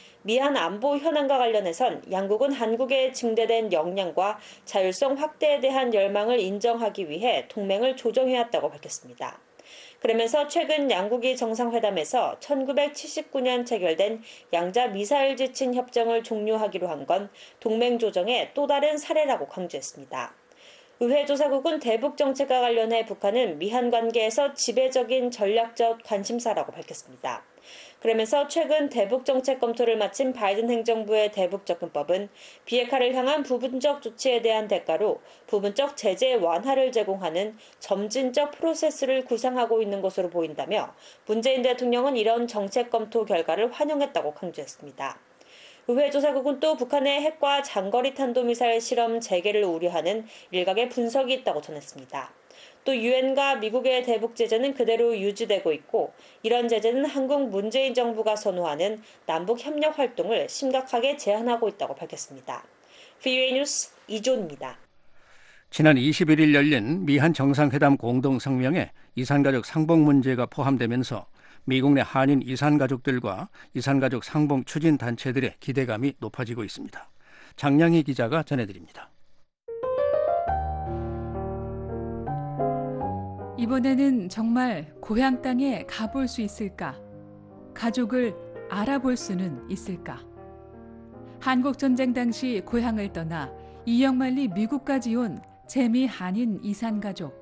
미한 안보 현안과 관련해선 양국은 한국의 증대된 역량과 자율성 확대에 대한 열망을 인정하기 위해 동맹을 조정해왔다고 밝혔습니다. 그러면서 최근 양국이 정상회담에서 천구백칠십구 년 체결된 양자 미사일 지침 협정을 종료하기로 한 건 동맹 조정의 또 다른 사례라고 강조했습니다. 의회 조사국은 대북 정책과 관련해 북한은 미한 관계에서 지배적인 전략적 관심사라고 밝혔습니다. 그러면서 최근 대북 정책 검토를 마친 바이든 행정부의 대북 접근법은 비핵화를 향한 부분적 조치에 대한 대가로 부분적 제재 완화를 제공하는 점진적 프로세스를 구상하고 있는 것으로 보인다며 문재인 대통령은 이런 정책 검토 결과를 환영했다고 강조했습니다. 의회 조사국은 또 북한의 핵과 장거리 탄도미사일 실험 재개를 우려하는 일각의 분석이 있다고 전했습니다. 또 유엔과 미국의 대북 제재는 그대로 유지되고 있고 이런 제재는 한국 문재인 정부가 선호하는 남북 협력 활동을 심각하게 제한하고 있다고 밝혔습니다. 브이오에이 뉴스 이존입니다. 지난 이십일 일 열린 미한 정상회담 공동성명에 이산가족 상봉 문제가 포함되면서 미국 내 한인 이산가족들과 이산가족 상봉 추진단체들의 기대감이 높아지고 있습니다. 장량희 기자가 전해드립니다. 이번에는 정말 고향 땅에 가볼 수 있을까? 가족을 알아볼 수는 있을까? 한국전쟁 당시 고향을 떠나 이역만리 미국까지 온 재미 한인 이산가족.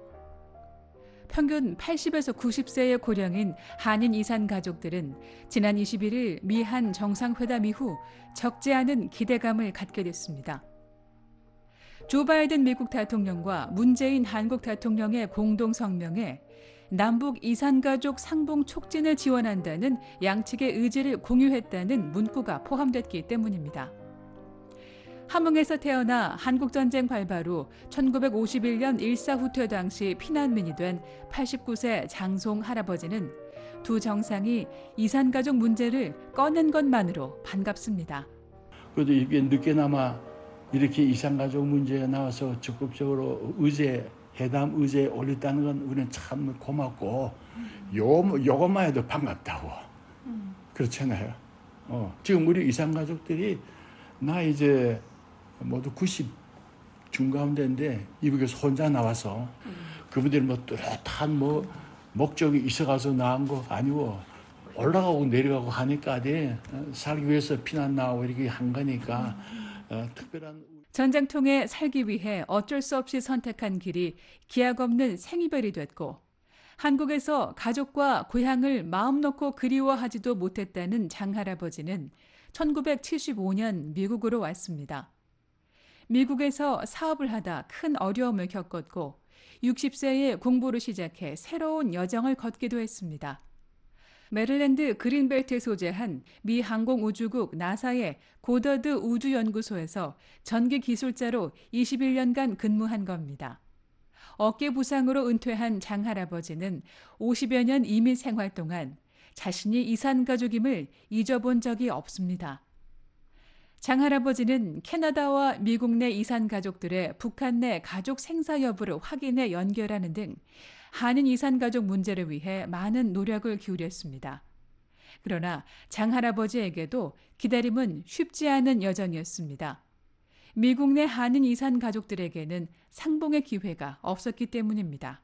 평균 팔십에서 구십 세의 고령인 한인 이산가족들은 지난 이십일 일 미한 정상회담 이후 적지 않은 기대감을 갖게 됐습니다. 조 바이든 미국 대통령과 문재인 한국 대통령의 공동성명에 남북 이산가족 상봉 촉진을 지원한다는 양측의 의지를 공유했다는 문구가 포함됐기 때문입니다. 함흥에서 태어나 한국전쟁 발발 후 천구백오십일 년 일사후퇴 당시 피난민이 된 팔십구 세 장송 할아버지는 두 정상이 이산가족 문제를 꺼낸 것만으로 반갑습니다. 그래도 이게 늦게나마 이렇게 이산가족 문제가 나와서 적극적으로 의제, 회담 의제에 올렸다는 건 우리는 참 고맙고 요, 요것만 해도 반갑다고. 그렇잖아요. 어, 지금 우리 이산가족들이 나 이제 모두 구십 중가운데인데 이북에서 혼자 나와서 그분들이 뭐 뚜렷한 뭐 목적이 있어가서 나온 거 아니고 올라가고 내려가고 하니까 살기 위해서 피난 나오고 이렇게 한 거니까 어, 특별한 전쟁통에 살기 위해 어쩔 수 없이 선택한 길이 기약 없는 생이별이 됐고 한국에서 가족과 고향을 마음 놓고 그리워하지도 못했다는 장할아버지는 천구백칠십오 년 미국으로 왔습니다. 미국에서 사업을 하다 큰 어려움을 겪었고 육십 세에 공부를 시작해 새로운 여정을 걷기도 했습니다. 메릴랜드 그린벨트에 소재한 미 항공우주국 나사의 고더드 우주연구소에서 전기기술자로 이십일 년간 근무한 겁니다. 어깨 부상으로 은퇴한 장할아버지는 오십여 년 이민 생활 동안 자신이 이산가족임을 잊어본 적이 없습니다. 장할아버지는 캐나다와 미국 내 이산가족들의 북한 내 가족 생사 여부를 확인해 연결하는 등 한인 이산가족 문제를 위해 많은 노력을 기울였습니다. 그러나 장할아버지에게도 기다림은 쉽지 않은 여정이었습니다. 미국 내 한인 이산가족들에게는 상봉의 기회가 없었기 때문입니다.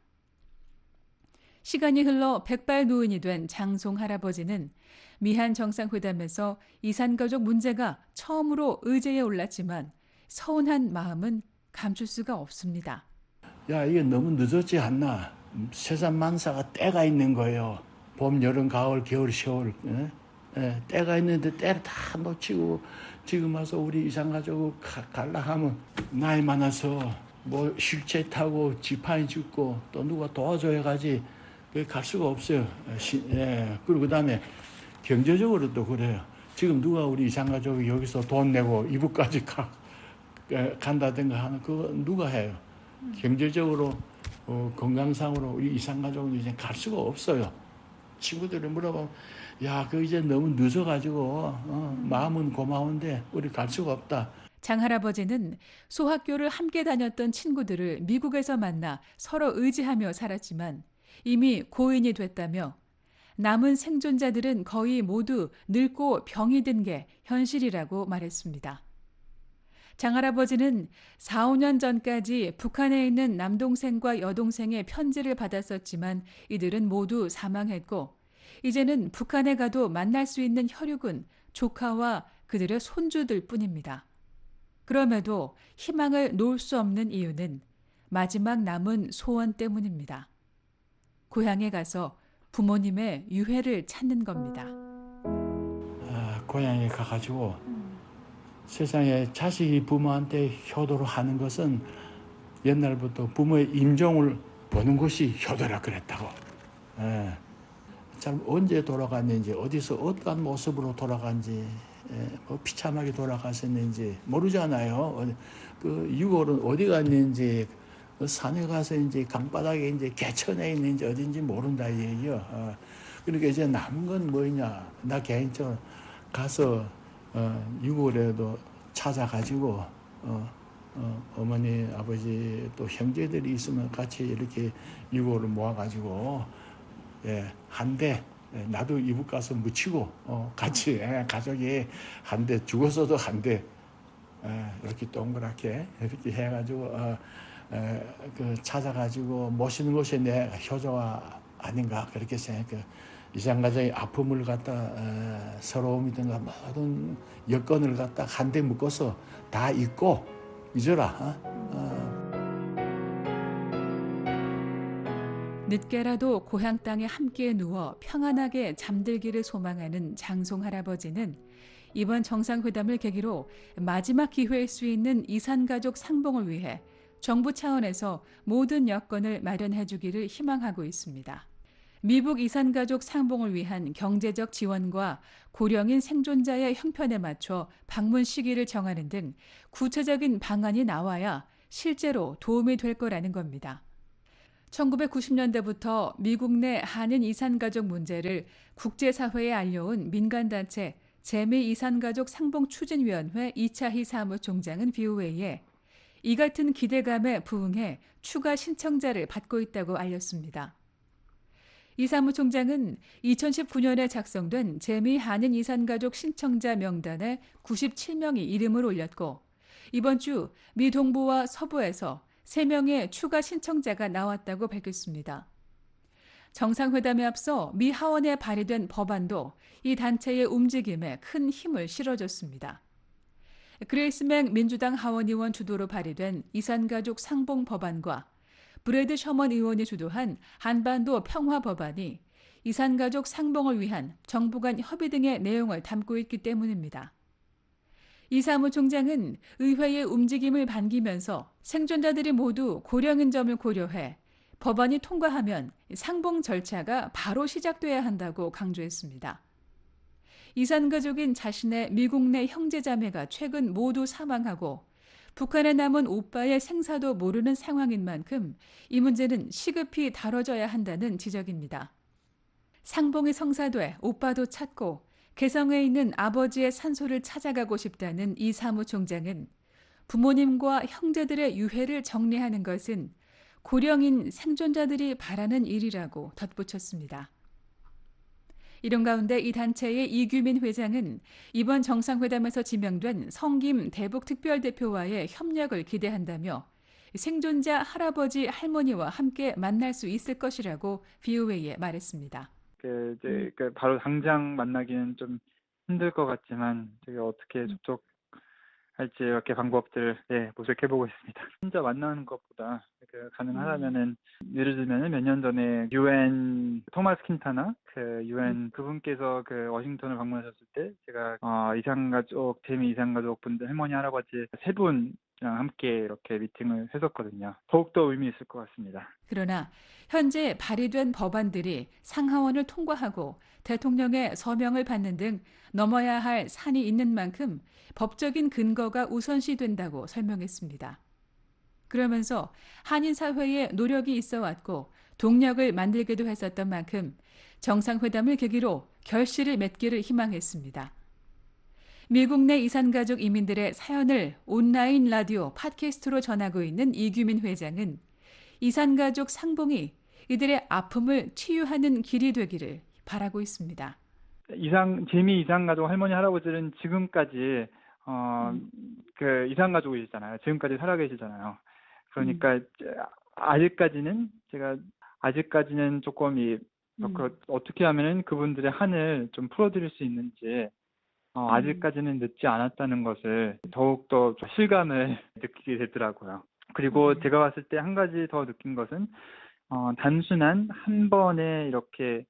시간이 흘러 백발노인이 된 장송 할아버지는 미한 정상회담에서 이산가족 문제가 처음으로 의제에 올랐지만 서운한 마음은 감출 수가 없습니다. 야, 이게 너무 늦었지 않나? 세상 만사가 때가 있는 거예요. 봄, 여름, 가을, 겨울, 겨울. 예? 예, 때가 있는데 때를 다 놓치고 지금 와서 우리 이산가족 갈라 하면 나이 많아서 뭐 실체 타고 지판이 죽고 또 누가 도와줘야 가지 갈 수가 없어요. 예. 그리고 그다음에 경제적으로도 그래요. 지금 누가 우리 이산가족이 여기서 돈 내고 이북까지 가, 간다든가 하는 그거 누가 해요? 경제적으로 어, 건강상으로 우리 이산가족은 이제 갈 수가 없어요. 친구들이 물어보면 야, 그 이제 너무 늦어가지고 어, 마음은 고마운데 우리 갈 수가 없다. 장할아버지는 소학교를 함께 다녔던 친구들을 미국에서 만나 서로 의지하며 살았지만 이미 고인이 됐다며 남은 생존자들은 거의 모두 늙고 병이 든 게 현실이라고 말했습니다. 장할아버지는 사, 오 년 전까지 북한에 있는 남동생과 여동생의 편지를 받았었지만 이들은 모두 사망했고 이제는 북한에 가도 만날 수 있는 혈육은 조카와 그들의 손주들 뿐입니다. 그럼에도 희망을 놓을 수 없는 이유는 마지막 남은 소원 때문입니다. 고향에 가서 부모님의 유해를 찾는 겁니다. 아, 고향에 가가지고 세상에 자식이 부모한테 효도를 하는 것은 옛날부터 부모의 임종을 보는 것이 효도라 그랬다고. 예. 참 언제 돌아갔는지 어디서 어떠한 모습으로 돌아간지 뭐 비참하게 돌아가셨는지 모르잖아요. 그 유골은 어디 갔는지, 그 산에 가서 이제 강바닥에 이제 개천에 있는지 어딘지 모른다 이 얘기요. 어, 그러니까 이제 남은 건 뭐냐? 나 개인적으로 가서 어, 유골에도 찾아가지고 어, 어, 어머니, 아버지 또 형제들이 있으면 같이 이렇게 유골을 모아가지고 예, 한 대. 나도 이북 가서 묻히고 어, 같이 예, 가족이 한 대 죽었어도 한 대 예, 이렇게 동그랗게 이렇게 해가지고 어, 에, 그 찾아가지고 모시는 것이 내 효조가 아닌가 그렇게 생각해. 이산가족의 아픔을 갖다 에, 서러움이든가 모든 여건을 갖다 한 대 묶어서 다 잊고 잊어라. 어? 어. 늦게라도 고향 땅에 함께 누워 평안하게 잠들기를 소망하는 장송 할아버지는 이번 정상회담을 계기로 마지막 기회일 수 있는 이산가족 상봉을 위해 정부 차원에서 모든 여건을 마련해 주기를 희망하고 있습니다. 미북 이산가족 상봉을 위한 경제적 지원과 고령인 생존자의 형편에 맞춰 방문 시기를 정하는 등 구체적인 방안이 나와야 실제로 도움이 될 거라는 겁니다. 천구백구십 년대부터 미국 내 한인 이산가족 문제를 국제사회에 알려온 민간단체 재미이산가족 상봉추진위원회 이차희 사무총장은 브이오에이에 이 같은 기대감에 부응해 추가 신청자를 받고 있다고 알렸습니다. 이 사무총장은 이천십구 년에 작성된 재미 한인 이산가족 신청자 명단에 구십칠 명이 이름을 올렸고 이번 주 미 동부와 서부에서 세 명의 추가 신청자가 나왔다고 밝혔습니다. 정상회담에 앞서 미 하원에 발의된 법안도 이 단체의 움직임에 큰 힘을 실어줬습니다. 그레이스 맥 민주당 하원의원 주도로 발의된 이산가족 상봉 법안과 브래드 셔먼 의원이 주도한 한반도 평화 법안이 이산가족 상봉을 위한 정부 간 협의 등의 내용을 담고 있기 때문입니다. 이 사무총장은 의회의 움직임을 반기면서 생존자들이 모두 고령인 점을 고려해 법안이 통과하면 상봉 절차가 바로 시작돼야 한다고 강조했습니다. 이산가족인 자신의 미국 내 형제자매가 최근 모두 사망하고 북한에 남은 오빠의 생사도 모르는 상황인 만큼 이 문제는 시급히 다뤄져야 한다는 지적입니다. 상봉이 성사돼 오빠도 찾고 개성에 있는 아버지의 산소를 찾아가고 싶다는 이 사무총장은 부모님과 형제들의 유해를 정리하는 것은 고령인 생존자들이 바라는 일이라고 덧붙였습니다. 이런 가운데 이 단체의 이규민 회장은 이번 정상회담에서 지명된 성김 대북특별대표와의 협력을 기대한다며 생존자 할아버지 할머니와 함께 만날 수 있을 것이라고 브이오에이에 말했습니다. 그 이제 그 바로 당장 만나기는 좀 힘들 것 같지만 제가 어떻게 접촉할지 이렇게 방법들을 예, 모색해보고 있습니다. 혼자 만나는 것보다 그 가능하다면은 예를 들면은 몇 년 전에 유엔 토마스 킨타나 그 유엔 그분께서 그 워싱턴을 방문하셨을 때 제가 어, 이산가족 재미 이산가족 분들 할머니 할아버지 세 분 함께 이렇게 미팅을 했었거든요. 더욱더 의미 있을 것 같습니다. 그러나 현재 발의된 법안들이 상하원을 통과하고 대통령의 서명을 받는 등 넘어야 할 산이 있는 만큼 법적인 근거가 우선시된다고 설명했습니다. 그러면서 한인 사회에 노력이 있어 왔고 동력을 만들기도 했었던 만큼 정상회담을 계기로 결실을 맺기를 희망했습니다. 미국 내 이산가족 이민들의 사연을 온라인 라디오 팟캐스트로 전하고 있는 이규민 회장은 이산가족 상봉이 이들의 아픔을 치유하는 길이 되기를 바라고 있습니다. 이상 재미 이산가족 할머니 할아버지는 지금까지 어, 음. 그 이산가족이시잖아요. 지금까지 살아계시잖아요. 그러니까 음. 아직까지는 제가 아직까지는 조금 이 음. 어떻게 하면은 그분들의 한을 좀 풀어드릴 수 있는지. 어, 아직까지는 늦지 않았다는 것을 더욱더 실감을 느끼게 되더라고요. 그리고 음. 제가 봤을 때 한 가지 더 느낀 것은 어, 단순한 한 번의 이렇게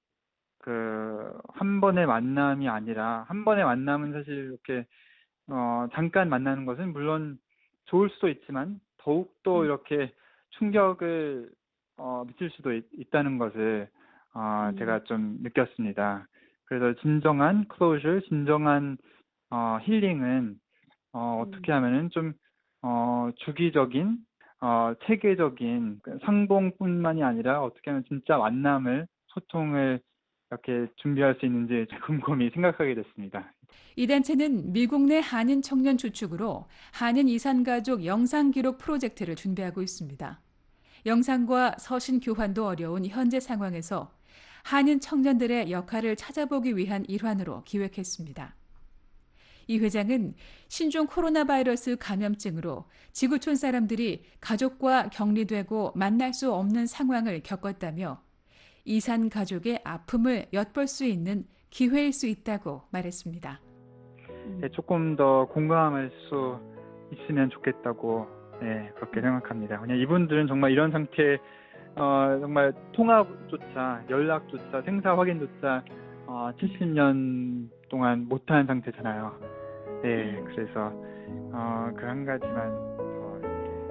그 한 번의 만남이 아니라 한 번의 만남은 사실 이렇게 어, 잠깐 만나는 것은 물론 좋을 수도 있지만 더욱더 음. 이렇게 충격을 어, 미칠 수도 있, 있다는 것을 어, 음. 제가 좀 느꼈습니다. 그래서 진정한 클로저, 진정한 어, 힐링은 어, 어떻게 하면은 좀 어, 주기적인 어, 체계적인 상봉뿐만이 아니라 어떻게 하면 진짜 만남을 소통을 이렇게 준비할 수 있는지 곰곰이 생각하게 됐습니다. 이 단체는 미국 내 한인 청년 주축으로 한인 이산가족 영상기록 프로젝트를 준비하고 있습니다. 영상과 서신 교환도 어려운 현재 상황에서 한인 청년들의 역할을 찾아보기 위한 일환으로 기획했습니다. 이 회장은 신종 코로나 바이러스 감염증으로 지구촌 사람들이 가족과 격리되고 만날 수 없는 상황을 겪었다며 이산 가족의 아픔을 엿볼 수 있는 기회일 수 있다고 말했습니다. 네, 조금 더 공감할 수 있으면 좋겠다고 네, 그렇게 생각합니다. 그냥 이분들은 정말 이런 상태에 어, 정말 통화조차 연락조차 생사 확인조차 어, 칠십 년 동안 못한 상태잖아요. 네, 그래서 어, 그 한 가지만 어,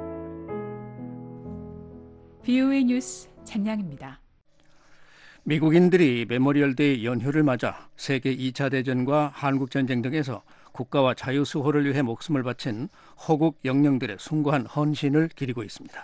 브이오에이 뉴스 장량입니다. 미국인들이 메모리얼데이 연휴를 맞아 세계 이 차 대전과 한국전쟁 등에서 국가와 자유수호를 위해 목숨을 바친 호국 영령들의 숭고한 헌신을 기리고 있습니다.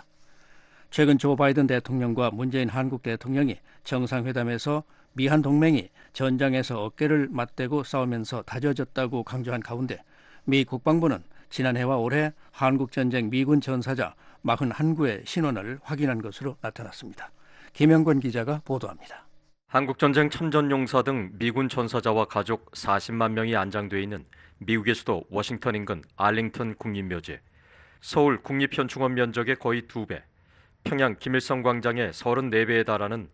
최근 조 바이든 대통령과 문재인 한국 대통령이 정상회담에서 미한 동맹이 전장에서 어깨를 맞대고 싸우면서 다져졌다고 강조한 가운데 미 국방부는 지난해와 올해 한국전쟁 미군 전사자 사십일 구의 신원을 확인한 것으로 나타났습니다. 김영권 기자가 보도합니다. 한국전쟁 참전용사 등 미군 전사자와 가족 사십만 명이 안장돼 있는 미국의 수도 워싱턴 인근 알링턴 국립묘지. 서울 국립현충원 면적의 거의 두 배, 평양 김일성 광장의 서른네 배에 달하는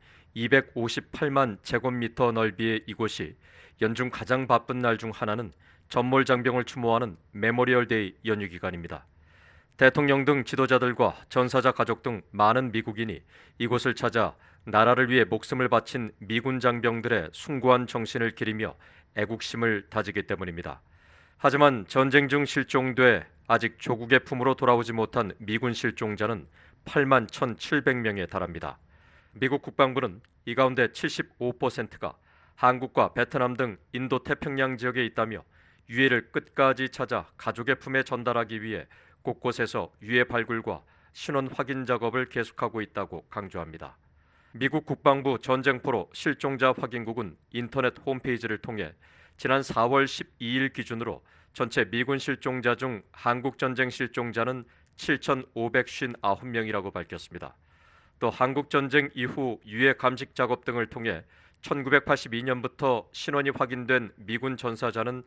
이백오십팔만 제곱미터 넓이의 이곳이 연중 가장 바쁜 날 중 하나는 전몰장병을 추모하는 메모리얼데이 연휴 기간입니다. 대통령 등 지도자들과 전사자 가족 등 많은 미국인이 이곳을 찾아 나라를 위해 목숨을 바친 미군 장병들의 숭고한 정신을 기리며 애국심을 다지기 때문입니다. 하지만 전쟁 중 실종돼 아직 조국의 품으로 돌아오지 못한 미군 실종자는 팔만 천칠백 명에 달합니다. 미국 국방부는 이 가운데 칠십오 퍼센트가 한국과 베트남 등 인도 태평양 지역에 있다며 유해를 끝까지 찾아 가족의 품에 전달하기 위해 곳곳에서 유해 발굴과 신원 확인 작업을 계속하고 있다고 강조합니다. 미국 국방부 전쟁포로 실종자 확인국은 인터넷 홈페이지를 통해 지난 사월 십이일 기준으로 전체 미군 실종자 중 한국전쟁 실종자는 칠천오백오십구 명이라고 밝혔습니다. 또 한국전쟁 이후 유해 감식 작업 등을 통해 천구백팔십이 년부터 신원이 확인된 미군 전사자는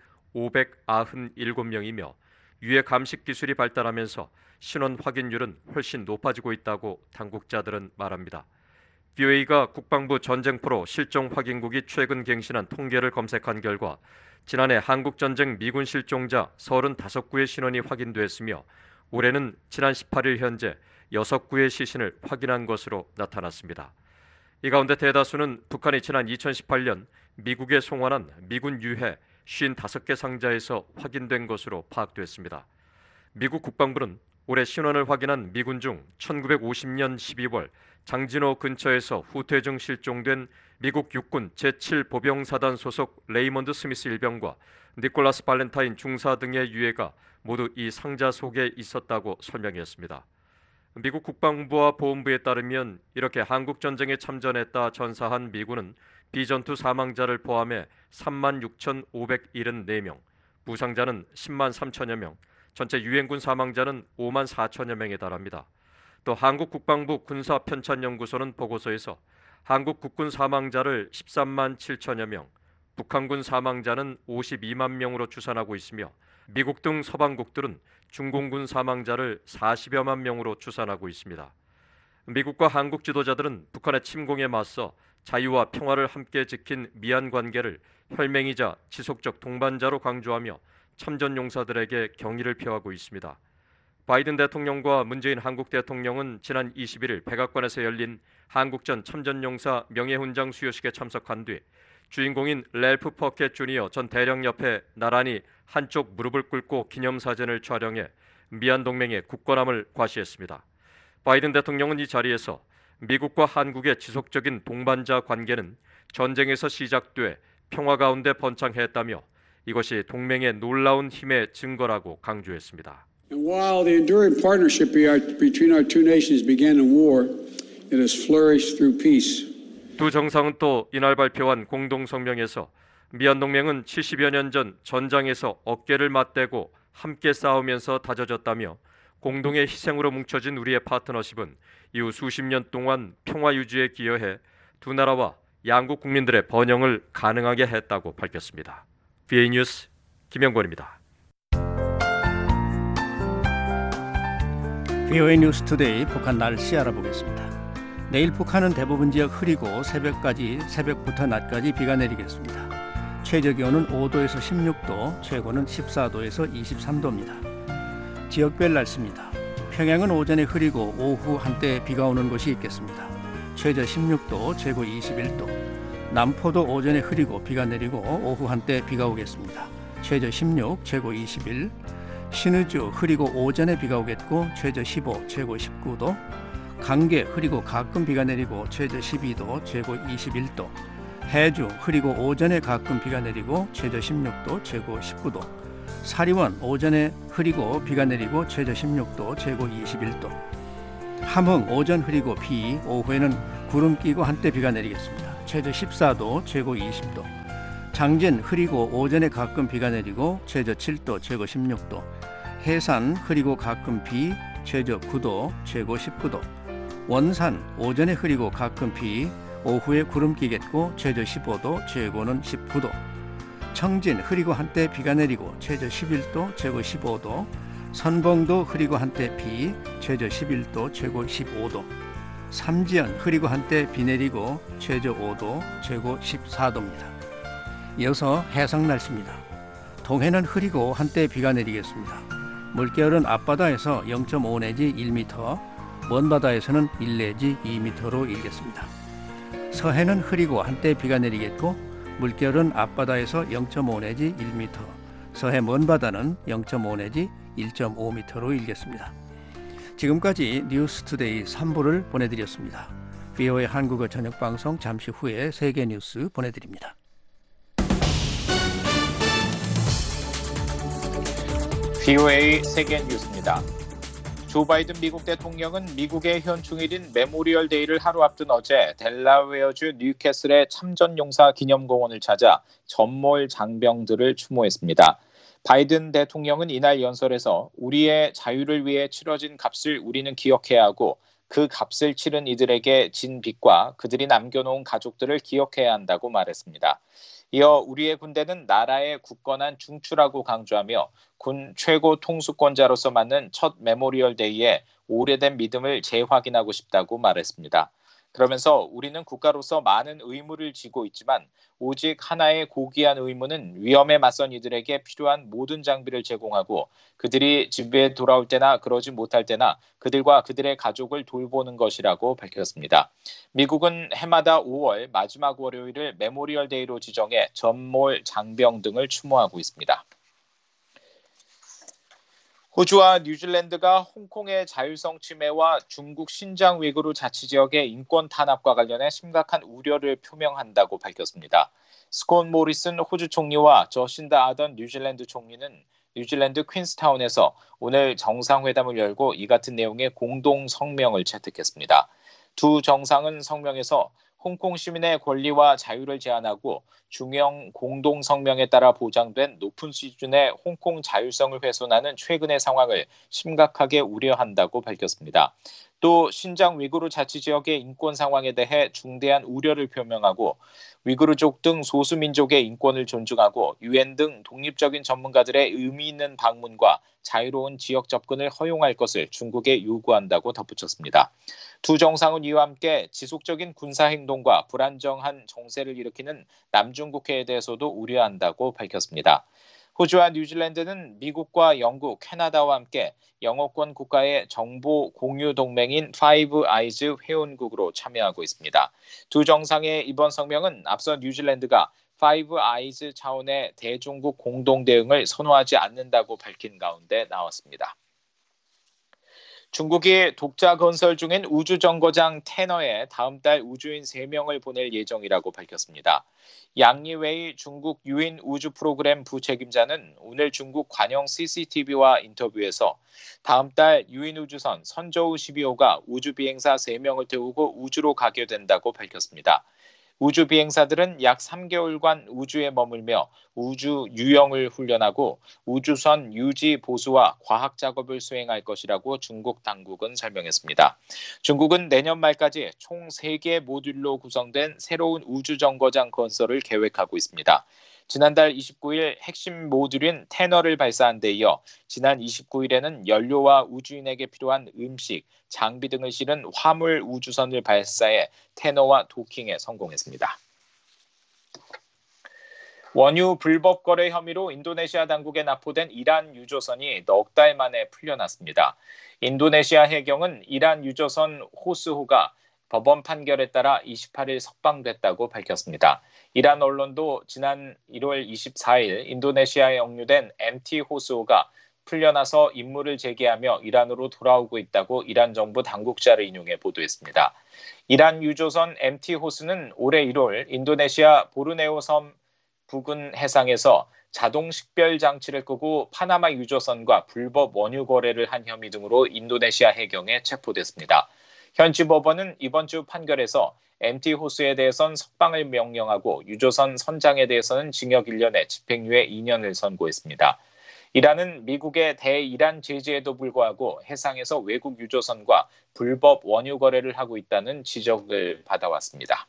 오백구십칠 명이며 유해 감식 기술이 발달하면서 신원 확인율은 훨씬 높아지고 있다고 당국자들은 말합니다. 브이오에이가 국방부 전쟁포로 실종 확인국이 최근 갱신한 통계를 검색한 결과 지난해 한국전쟁 미군 실종자 서른다섯 구의 신원이 확인됐으며 올해는 지난 십팔일 현재 여섯 구의 시신을 확인한 것으로 나타났습니다. 이 가운데 대다수는 북한이 지난 이천십팔 년 미국에 송환한 미군 유해 오십오 개 상자에서 확인된 것으로 파악됐습니다. 미국 국방부는 올해 신원을 확인한 미군 중 천구백오십 년 십이월 장진호 근처에서 후퇴 중 실종된 미국 육군 제칠 보병사단 소속 레이먼드 스미스 일병과 니콜라스 발렌타인 중사 등의 유해가 모두 이 상자 속에 있었다고 설명했습니다. 미국 국방부와 보훈부에 따르면 이렇게 한국전쟁에 참전했다 전사한 미군은 비전투 사망자를 포함해 삼만 육천오백칠십사 명, 부상자는 십만 삼천여 명, 전체 유엔군 사망자는 오만 사천여 명에 달합니다. 또 한국 국방부 군사편찬연구소는 보고서에서 한국 국군 사망자를 십삼만 칠천여 명, 북한군 사망자는 오십이만 명으로 추산하고 있으며 미국 등 서방국들은 중공군 사망자를 사십여만 명으로 추산하고 있습니다. 미국과 한국 지도자들은 북한의 침공에 맞서 자유와 평화를 함께 지킨 미한 관계를 혈맹이자 지속적 동반자로 강조하며 참전 용사들에게 경의를 표하고 있습니다. 바이든 대통령과 문재인 한국 대통령은 지난 이십일일 백악관에서 열린 한국전 참전용사 명예훈장 수여식에 참석한 뒤 주인공인 랠프 퍼켓 주니어 전 대령 옆에 나란히 한쪽 무릎을 꿇고 기념사진을 촬영해 미한 동맹의 굳건함을 과시했습니다. 바이든 대통령은 이 자리에서 미국과 한국의 지속적인 동반자 관계는 전쟁에서 시작돼 평화 가운데 번창했다며 이것이 동맹의 놀라운 힘의 증거라고 강조했습니다. And while the enduring partnership between our two nations began in war, it has flourished through peace. 두 정상은 또 이날 발표한 공동 성명에서 미얀 동맹은 칠십여 년 전 전장에서 어깨를 맞대고 함께 싸우면서 다져졌다며 공동의 희생으로 뭉쳐진 우리의 파트너십은 이후 수십 년 동안 평화 유지에 기여해 두 나라와 양국 국민들의 번영을 가능하게 했다고 밝혔습니다. 비에이 뉴스 김영권입니다. 비오에이 뉴스 투데이 북한 날씨 알아보겠습니다. 내일 북한은 대부분 지역 흐리고 새벽까지 새벽부터 낮까지 비가 내리겠습니다. 최저 기온은 오 도에서 십육 도, 최고는 십사 도에서 이십삼 도입니다. 지역별 날씨입니다. 평양은 오전에 흐리고 오후 한때 비가 오는 곳이 있겠습니다. 최저 십육 도, 최고 이십일 도. 남포도 오전에 흐리고 비가 내리고 오후 한때 비가 오겠습니다. 최저 십육, 최고 이십일. 신의주 흐리고 오전에 비가 오겠고 최저 십오, 최고 십구 도. 강계 흐리고 가끔 비가 내리고 최저 십이 도, 최고 이십일 도. 해주 흐리고 오전에 가끔 비가 내리고 최저 십육 도, 최고 십구 도. 사리원 오전에 흐리고 비가 내리고 최저 십육 도, 최고 이십일 도. 함흥 오전 흐리고 비, 오후에는 구름 끼고 한때 비가 내리겠습니다. 최저 십사 도, 최고 이십 도. 장진 흐리고 오전에 가끔 비가 내리고 최저 칠 도, 최고 십육 도. 해산 흐리고 가끔 비, 최저 구 도, 최고 십구 도. 원산 오전에 흐리고 가끔 비, 오후에 구름 끼겠고 최저 십오 도, 최고는 십구 도. 청진 흐리고 한때 비가 내리고 최저 십일 도, 최고 십오 도. 선봉도 흐리고 한때 비, 최저 십일 도, 최고 십오 도. 삼지연 흐리고 한때 비 내리고 최저 오 도, 최고 십사 도입니다. 이어서 해상 날씨입니다. 동해는 흐리고 한때 비가 내리겠습니다. 물결은 앞바다에서 영 점 오 내지 일 미터, 먼 바다에서는 일 내지 이 미터로 일겠습니다. 서해는 흐리고 한때 비가 내리겠고 물결은 앞바다에서 영 점 오 내지 일 미터, 서해 먼 바다는 영 점 오 내지 일 점 오 미터로 일겠습니다. 지금까지 뉴스투데이 삼 부를 보내드렸습니다. 비오에이 한국어 저녁방송 잠시 후에 세계 뉴스 보내드립니다. 비오에이 세계 뉴스입니다. 조 바이든 미국 대통령은 미국의 현충일인 메모리얼 데이를 하루 앞둔 어제 델라웨어주 뉴캐슬의 참전용사 기념공원을 찾아 전몰 장병들을 추모했습니다. 바이든 대통령은 이날 연설에서 우리의 자유를 위해 치러진 값을 우리는 기억해야 하고 그 값을 치른 이들에게 진 빚과 그들이 남겨놓은 가족들을 기억해야 한다고 말했습니다. 이어 우리의 군대는 나라의 굳건한 중추라고 강조하며 군 최고 통수권자로서 맞는 첫 메모리얼 데이에 오래된 믿음을 재확인하고 싶다고 말했습니다. 그러면서 우리는 국가로서 많은 의무를 지고 있지만 오직 하나의 고귀한 의무는 위험에 맞선 이들에게 필요한 모든 장비를 제공하고 그들이 집에 돌아올 때나 그러지 못할 때나 그들과 그들의 가족을 돌보는 것이라고 밝혔습니다. 미국은 해마다 오월 마지막 월요일을 메모리얼 데이로 지정해 전몰 장병 등을 추모하고 있습니다. 호주와 뉴질랜드가 홍콩의 자율성 침해와 중국 신장 위구르 자치지역의 인권 탄압과 관련해 심각한 우려를 표명한다고 밝혔습니다. 스콘 모리슨 호주 총리와 저신다 아던 뉴질랜드 총리는 뉴질랜드 퀸스타운에서 오늘 정상회담을 열고 이 같은 내용의 공동 성명을 채택했습니다. 두 정상은 성명에서 홍콩 시민의 권리와 자유를 제한하고 중형 공동 성명에 따라 보장된 높은 수준의 홍콩 자율성을 훼손하는 최근의 상황을 심각하게 우려한다고 밝혔습니다. 또 신장 위구르 자치지역의 인권 상황에 대해 중대한 우려를 표명하고 위구르족 등 소수민족의 인권을 존중하고 유엔 등 독립적인 전문가들의 의미 있는 방문과 자유로운 지역 접근을 허용할 것을 중국에 요구한다고 덧붙였습니다. 두 정상은 이와 함께 지속적인 군사행동과 불안정한 정세를 일으키는 남중국해에 대해서도 우려한다고 밝혔습니다. 호주와 뉴질랜드는 미국과 영국, 캐나다와 함께 영어권 국가의 정보 공유 동맹인 파이브 아이즈 회원국으로 참여하고 있습니다. 두 정상의 이번 성명은 앞서 뉴질랜드가 파이브 아이즈 차원의 대중국 공동 대응을 선호하지 않는다고 밝힌 가운데 나왔습니다. 중국이 독자 건설 중인 우주정거장 테너에 다음 달 우주인 세 명을 보낼 예정이라고 밝혔습니다. 양리웨이 중국 유인 우주 프로그램 부책임자는 오늘 중국 관영 씨씨티비와 인터뷰에서 다음 달 유인 우주선 선저우 십이 호가 우주 비행사 세 명을 태우고 우주로 가게 된다고 밝혔습니다. 우주 비행사들은 약 삼 개월간 우주에 머물며 우주 유영을 훈련하고 우주선 유지 보수와 과학 작업을 수행할 것이라고 중국 당국은 설명했습니다. 중국은 내년 말까지 총 세 개의 모듈로 구성된 새로운 우주 정거장 건설을 계획하고 있습니다. 지난달 이십구일 핵심 모듈인 테너를 발사한 데 이어 지난 이십구일에는 연료와 우주인에게 필요한 음식, 장비 등을 실은 화물 우주선을 발사해 테너와 도킹에 성공했습니다. 원유 불법 거래 혐의로 인도네시아 당국에 납포된 이란 유조선이 넉 달 만에 풀려났습니다. 인도네시아 해경은 이란 유조선 호스호가 법원 판결에 따라 이십팔일 석방됐다고 밝혔습니다. 이란 언론도 지난 일월 이십사일 인도네시아에 억류된 엠티 호스호가 풀려나서 임무를 재개하며 이란으로 돌아오고 있다고 이란 정부 당국자를 인용해 보도했습니다. 이란 유조선 엠티 호스는 올해 일월 인도네시아 보르네오 섬 부근 해상에서 자동 식별 장치를 끄고 파나마 유조선과 불법 원유 거래를 한 혐의 등으로 인도네시아 해경에 체포됐습니다. 현지 법원은 이번 주 판결에서 엠티 호스에 대해선 석방을 명령하고 유조선 선장에 대해서는 징역 일 년에 집행유예 이 년을 선고했습니다. 이란은 미국의 대이란 제재에도 불구하고 해상에서 외국 유조선과 불법 원유 거래를 하고 있다는 지적을 받아왔습니다.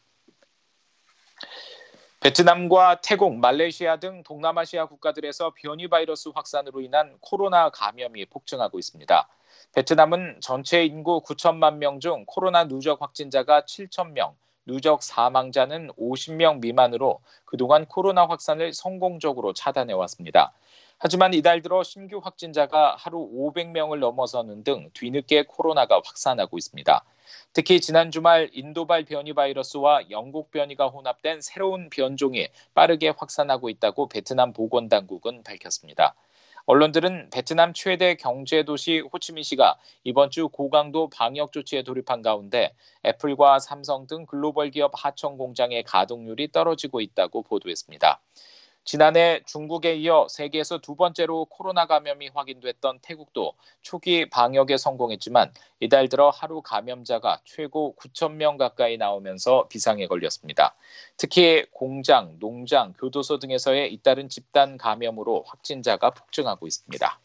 베트남과 태국, 말레이시아 등 동남아시아 국가들에서 변이 바이러스 확산으로 인한 코로나 감염이 폭증하고 있습니다. 베트남은 전체 인구 구천만 명 중 코로나 누적 확진자가 칠천 명, 누적 사망자는 오십 명 미만으로 그동안 코로나 확산을 성공적으로 차단해왔습니다. 하지만 이달 들어 신규 확진자가 하루 오백 명을 넘어서는 등 뒤늦게 코로나가 확산하고 있습니다. 특히 지난 주말 인도발 변이 바이러스와 영국 변이가 혼합된 새로운 변종이 빠르게 확산하고 있다고 베트남 보건당국은 밝혔습니다. 언론들은 베트남 최대 경제도시 호치민시가 이번 주 고강도 방역 조치에 돌입한 가운데 애플과 삼성 등 글로벌 기업 하청 공장의 가동률이 떨어지고 있다고 보도했습니다. 지난해 중국에 이어 세계에서 두 번째로 코로나 감염이 확인됐던 태국도 초기 방역에 성공했지만 이달 들어 하루 감염자가 최고 구천 명 가까이 나오면서 비상에 걸렸습니다. 특히 공장, 농장, 교도소 등에서의 잇따른 집단 감염으로 확진자가 폭증하고 있습니다.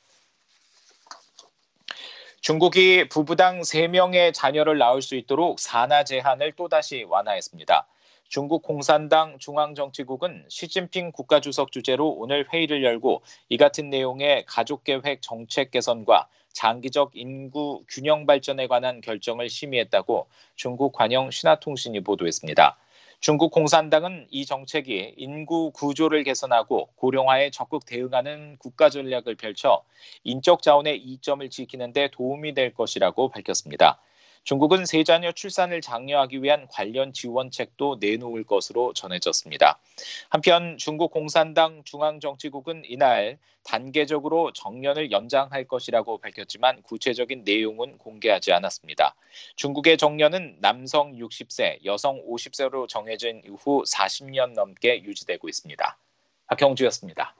중국이 부부당 세 명의 자녀를 낳을 수 있도록 산하 제한을 또다시 완화했습니다. 중국 공산당 중앙정치국은 시진핑 국가주석 주재로 오늘 회의를 열고 이 같은 내용의 가족계획 정책 개선과 장기적 인구 균형 발전에 관한 결정을 심의했다고 중국 관영 신화통신이 보도했습니다. 중국 공산당은 이 정책이 인구 구조를 개선하고 고령화에 적극 대응하는 국가 전략을 펼쳐 인적 자원의 이점을 지키는 데 도움이 될 것이라고 밝혔습니다. 중국은 세자녀 출산을 장려하기 위한 관련 지원책도 내놓을 것으로 전해졌습니다. 한편 중국 공산당 중앙정치국은 이날 단계적으로 정년을 연장할 것이라고 밝혔지만 구체적인 내용은 공개하지 않았습니다. 중국의 정년은 남성 육십 세, 여성 오십 세로 정해진 이후 사십 년 넘게 유지되고 있습니다. 박형주였습니다.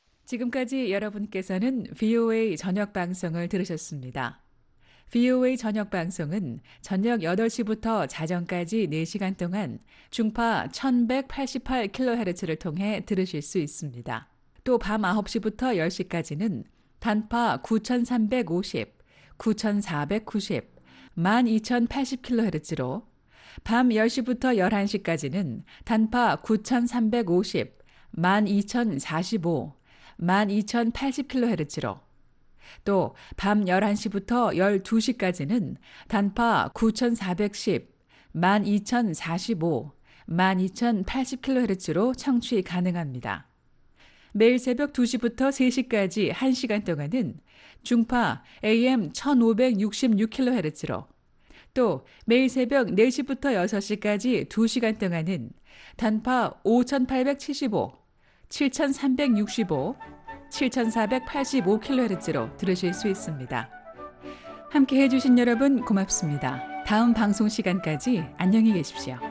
지금까지 여러분께서는 브이오에이 저녁 방송을 들으셨습니다. 브이오에이 저녁 방송은 저녁 여덟 시부터 자정까지 네 시간 동안 중파 천백팔십팔 킬로헤르츠를 통해 들으실 수 있습니다. 또 밤 아홉 시부터 열 시까지는 단파 구천삼백오십, 구천사백구십, 만 이천팔십 킬로헤르츠로 밤 열 시부터 열한 시까지는 단파 구천삼백오십, 만 이천사십오, 만 이천팔십 킬로헤르츠로 또 밤 열한 시부터 열두 시까지는 단파 구천사백십, 만 이천사십오, 만 이천팔십 킬로헤르츠로 청취 가능합니다. 매일 새벽 두 시부터 세 시까지 한 시간 동안은 중파 에이엠 천오백육십육 킬로헤르츠로 또 매일 새벽 네 시부터 여섯 시까지 두 시간 동안은 단파 오천팔백칠십오, 칠천삼백육십오, 칠천사백팔십오 킬로헤르츠로 들으실 수 있습니다. 함께 해주신 여러분 고맙습니다. 다음 방송 시간까지 안녕히 계십시오.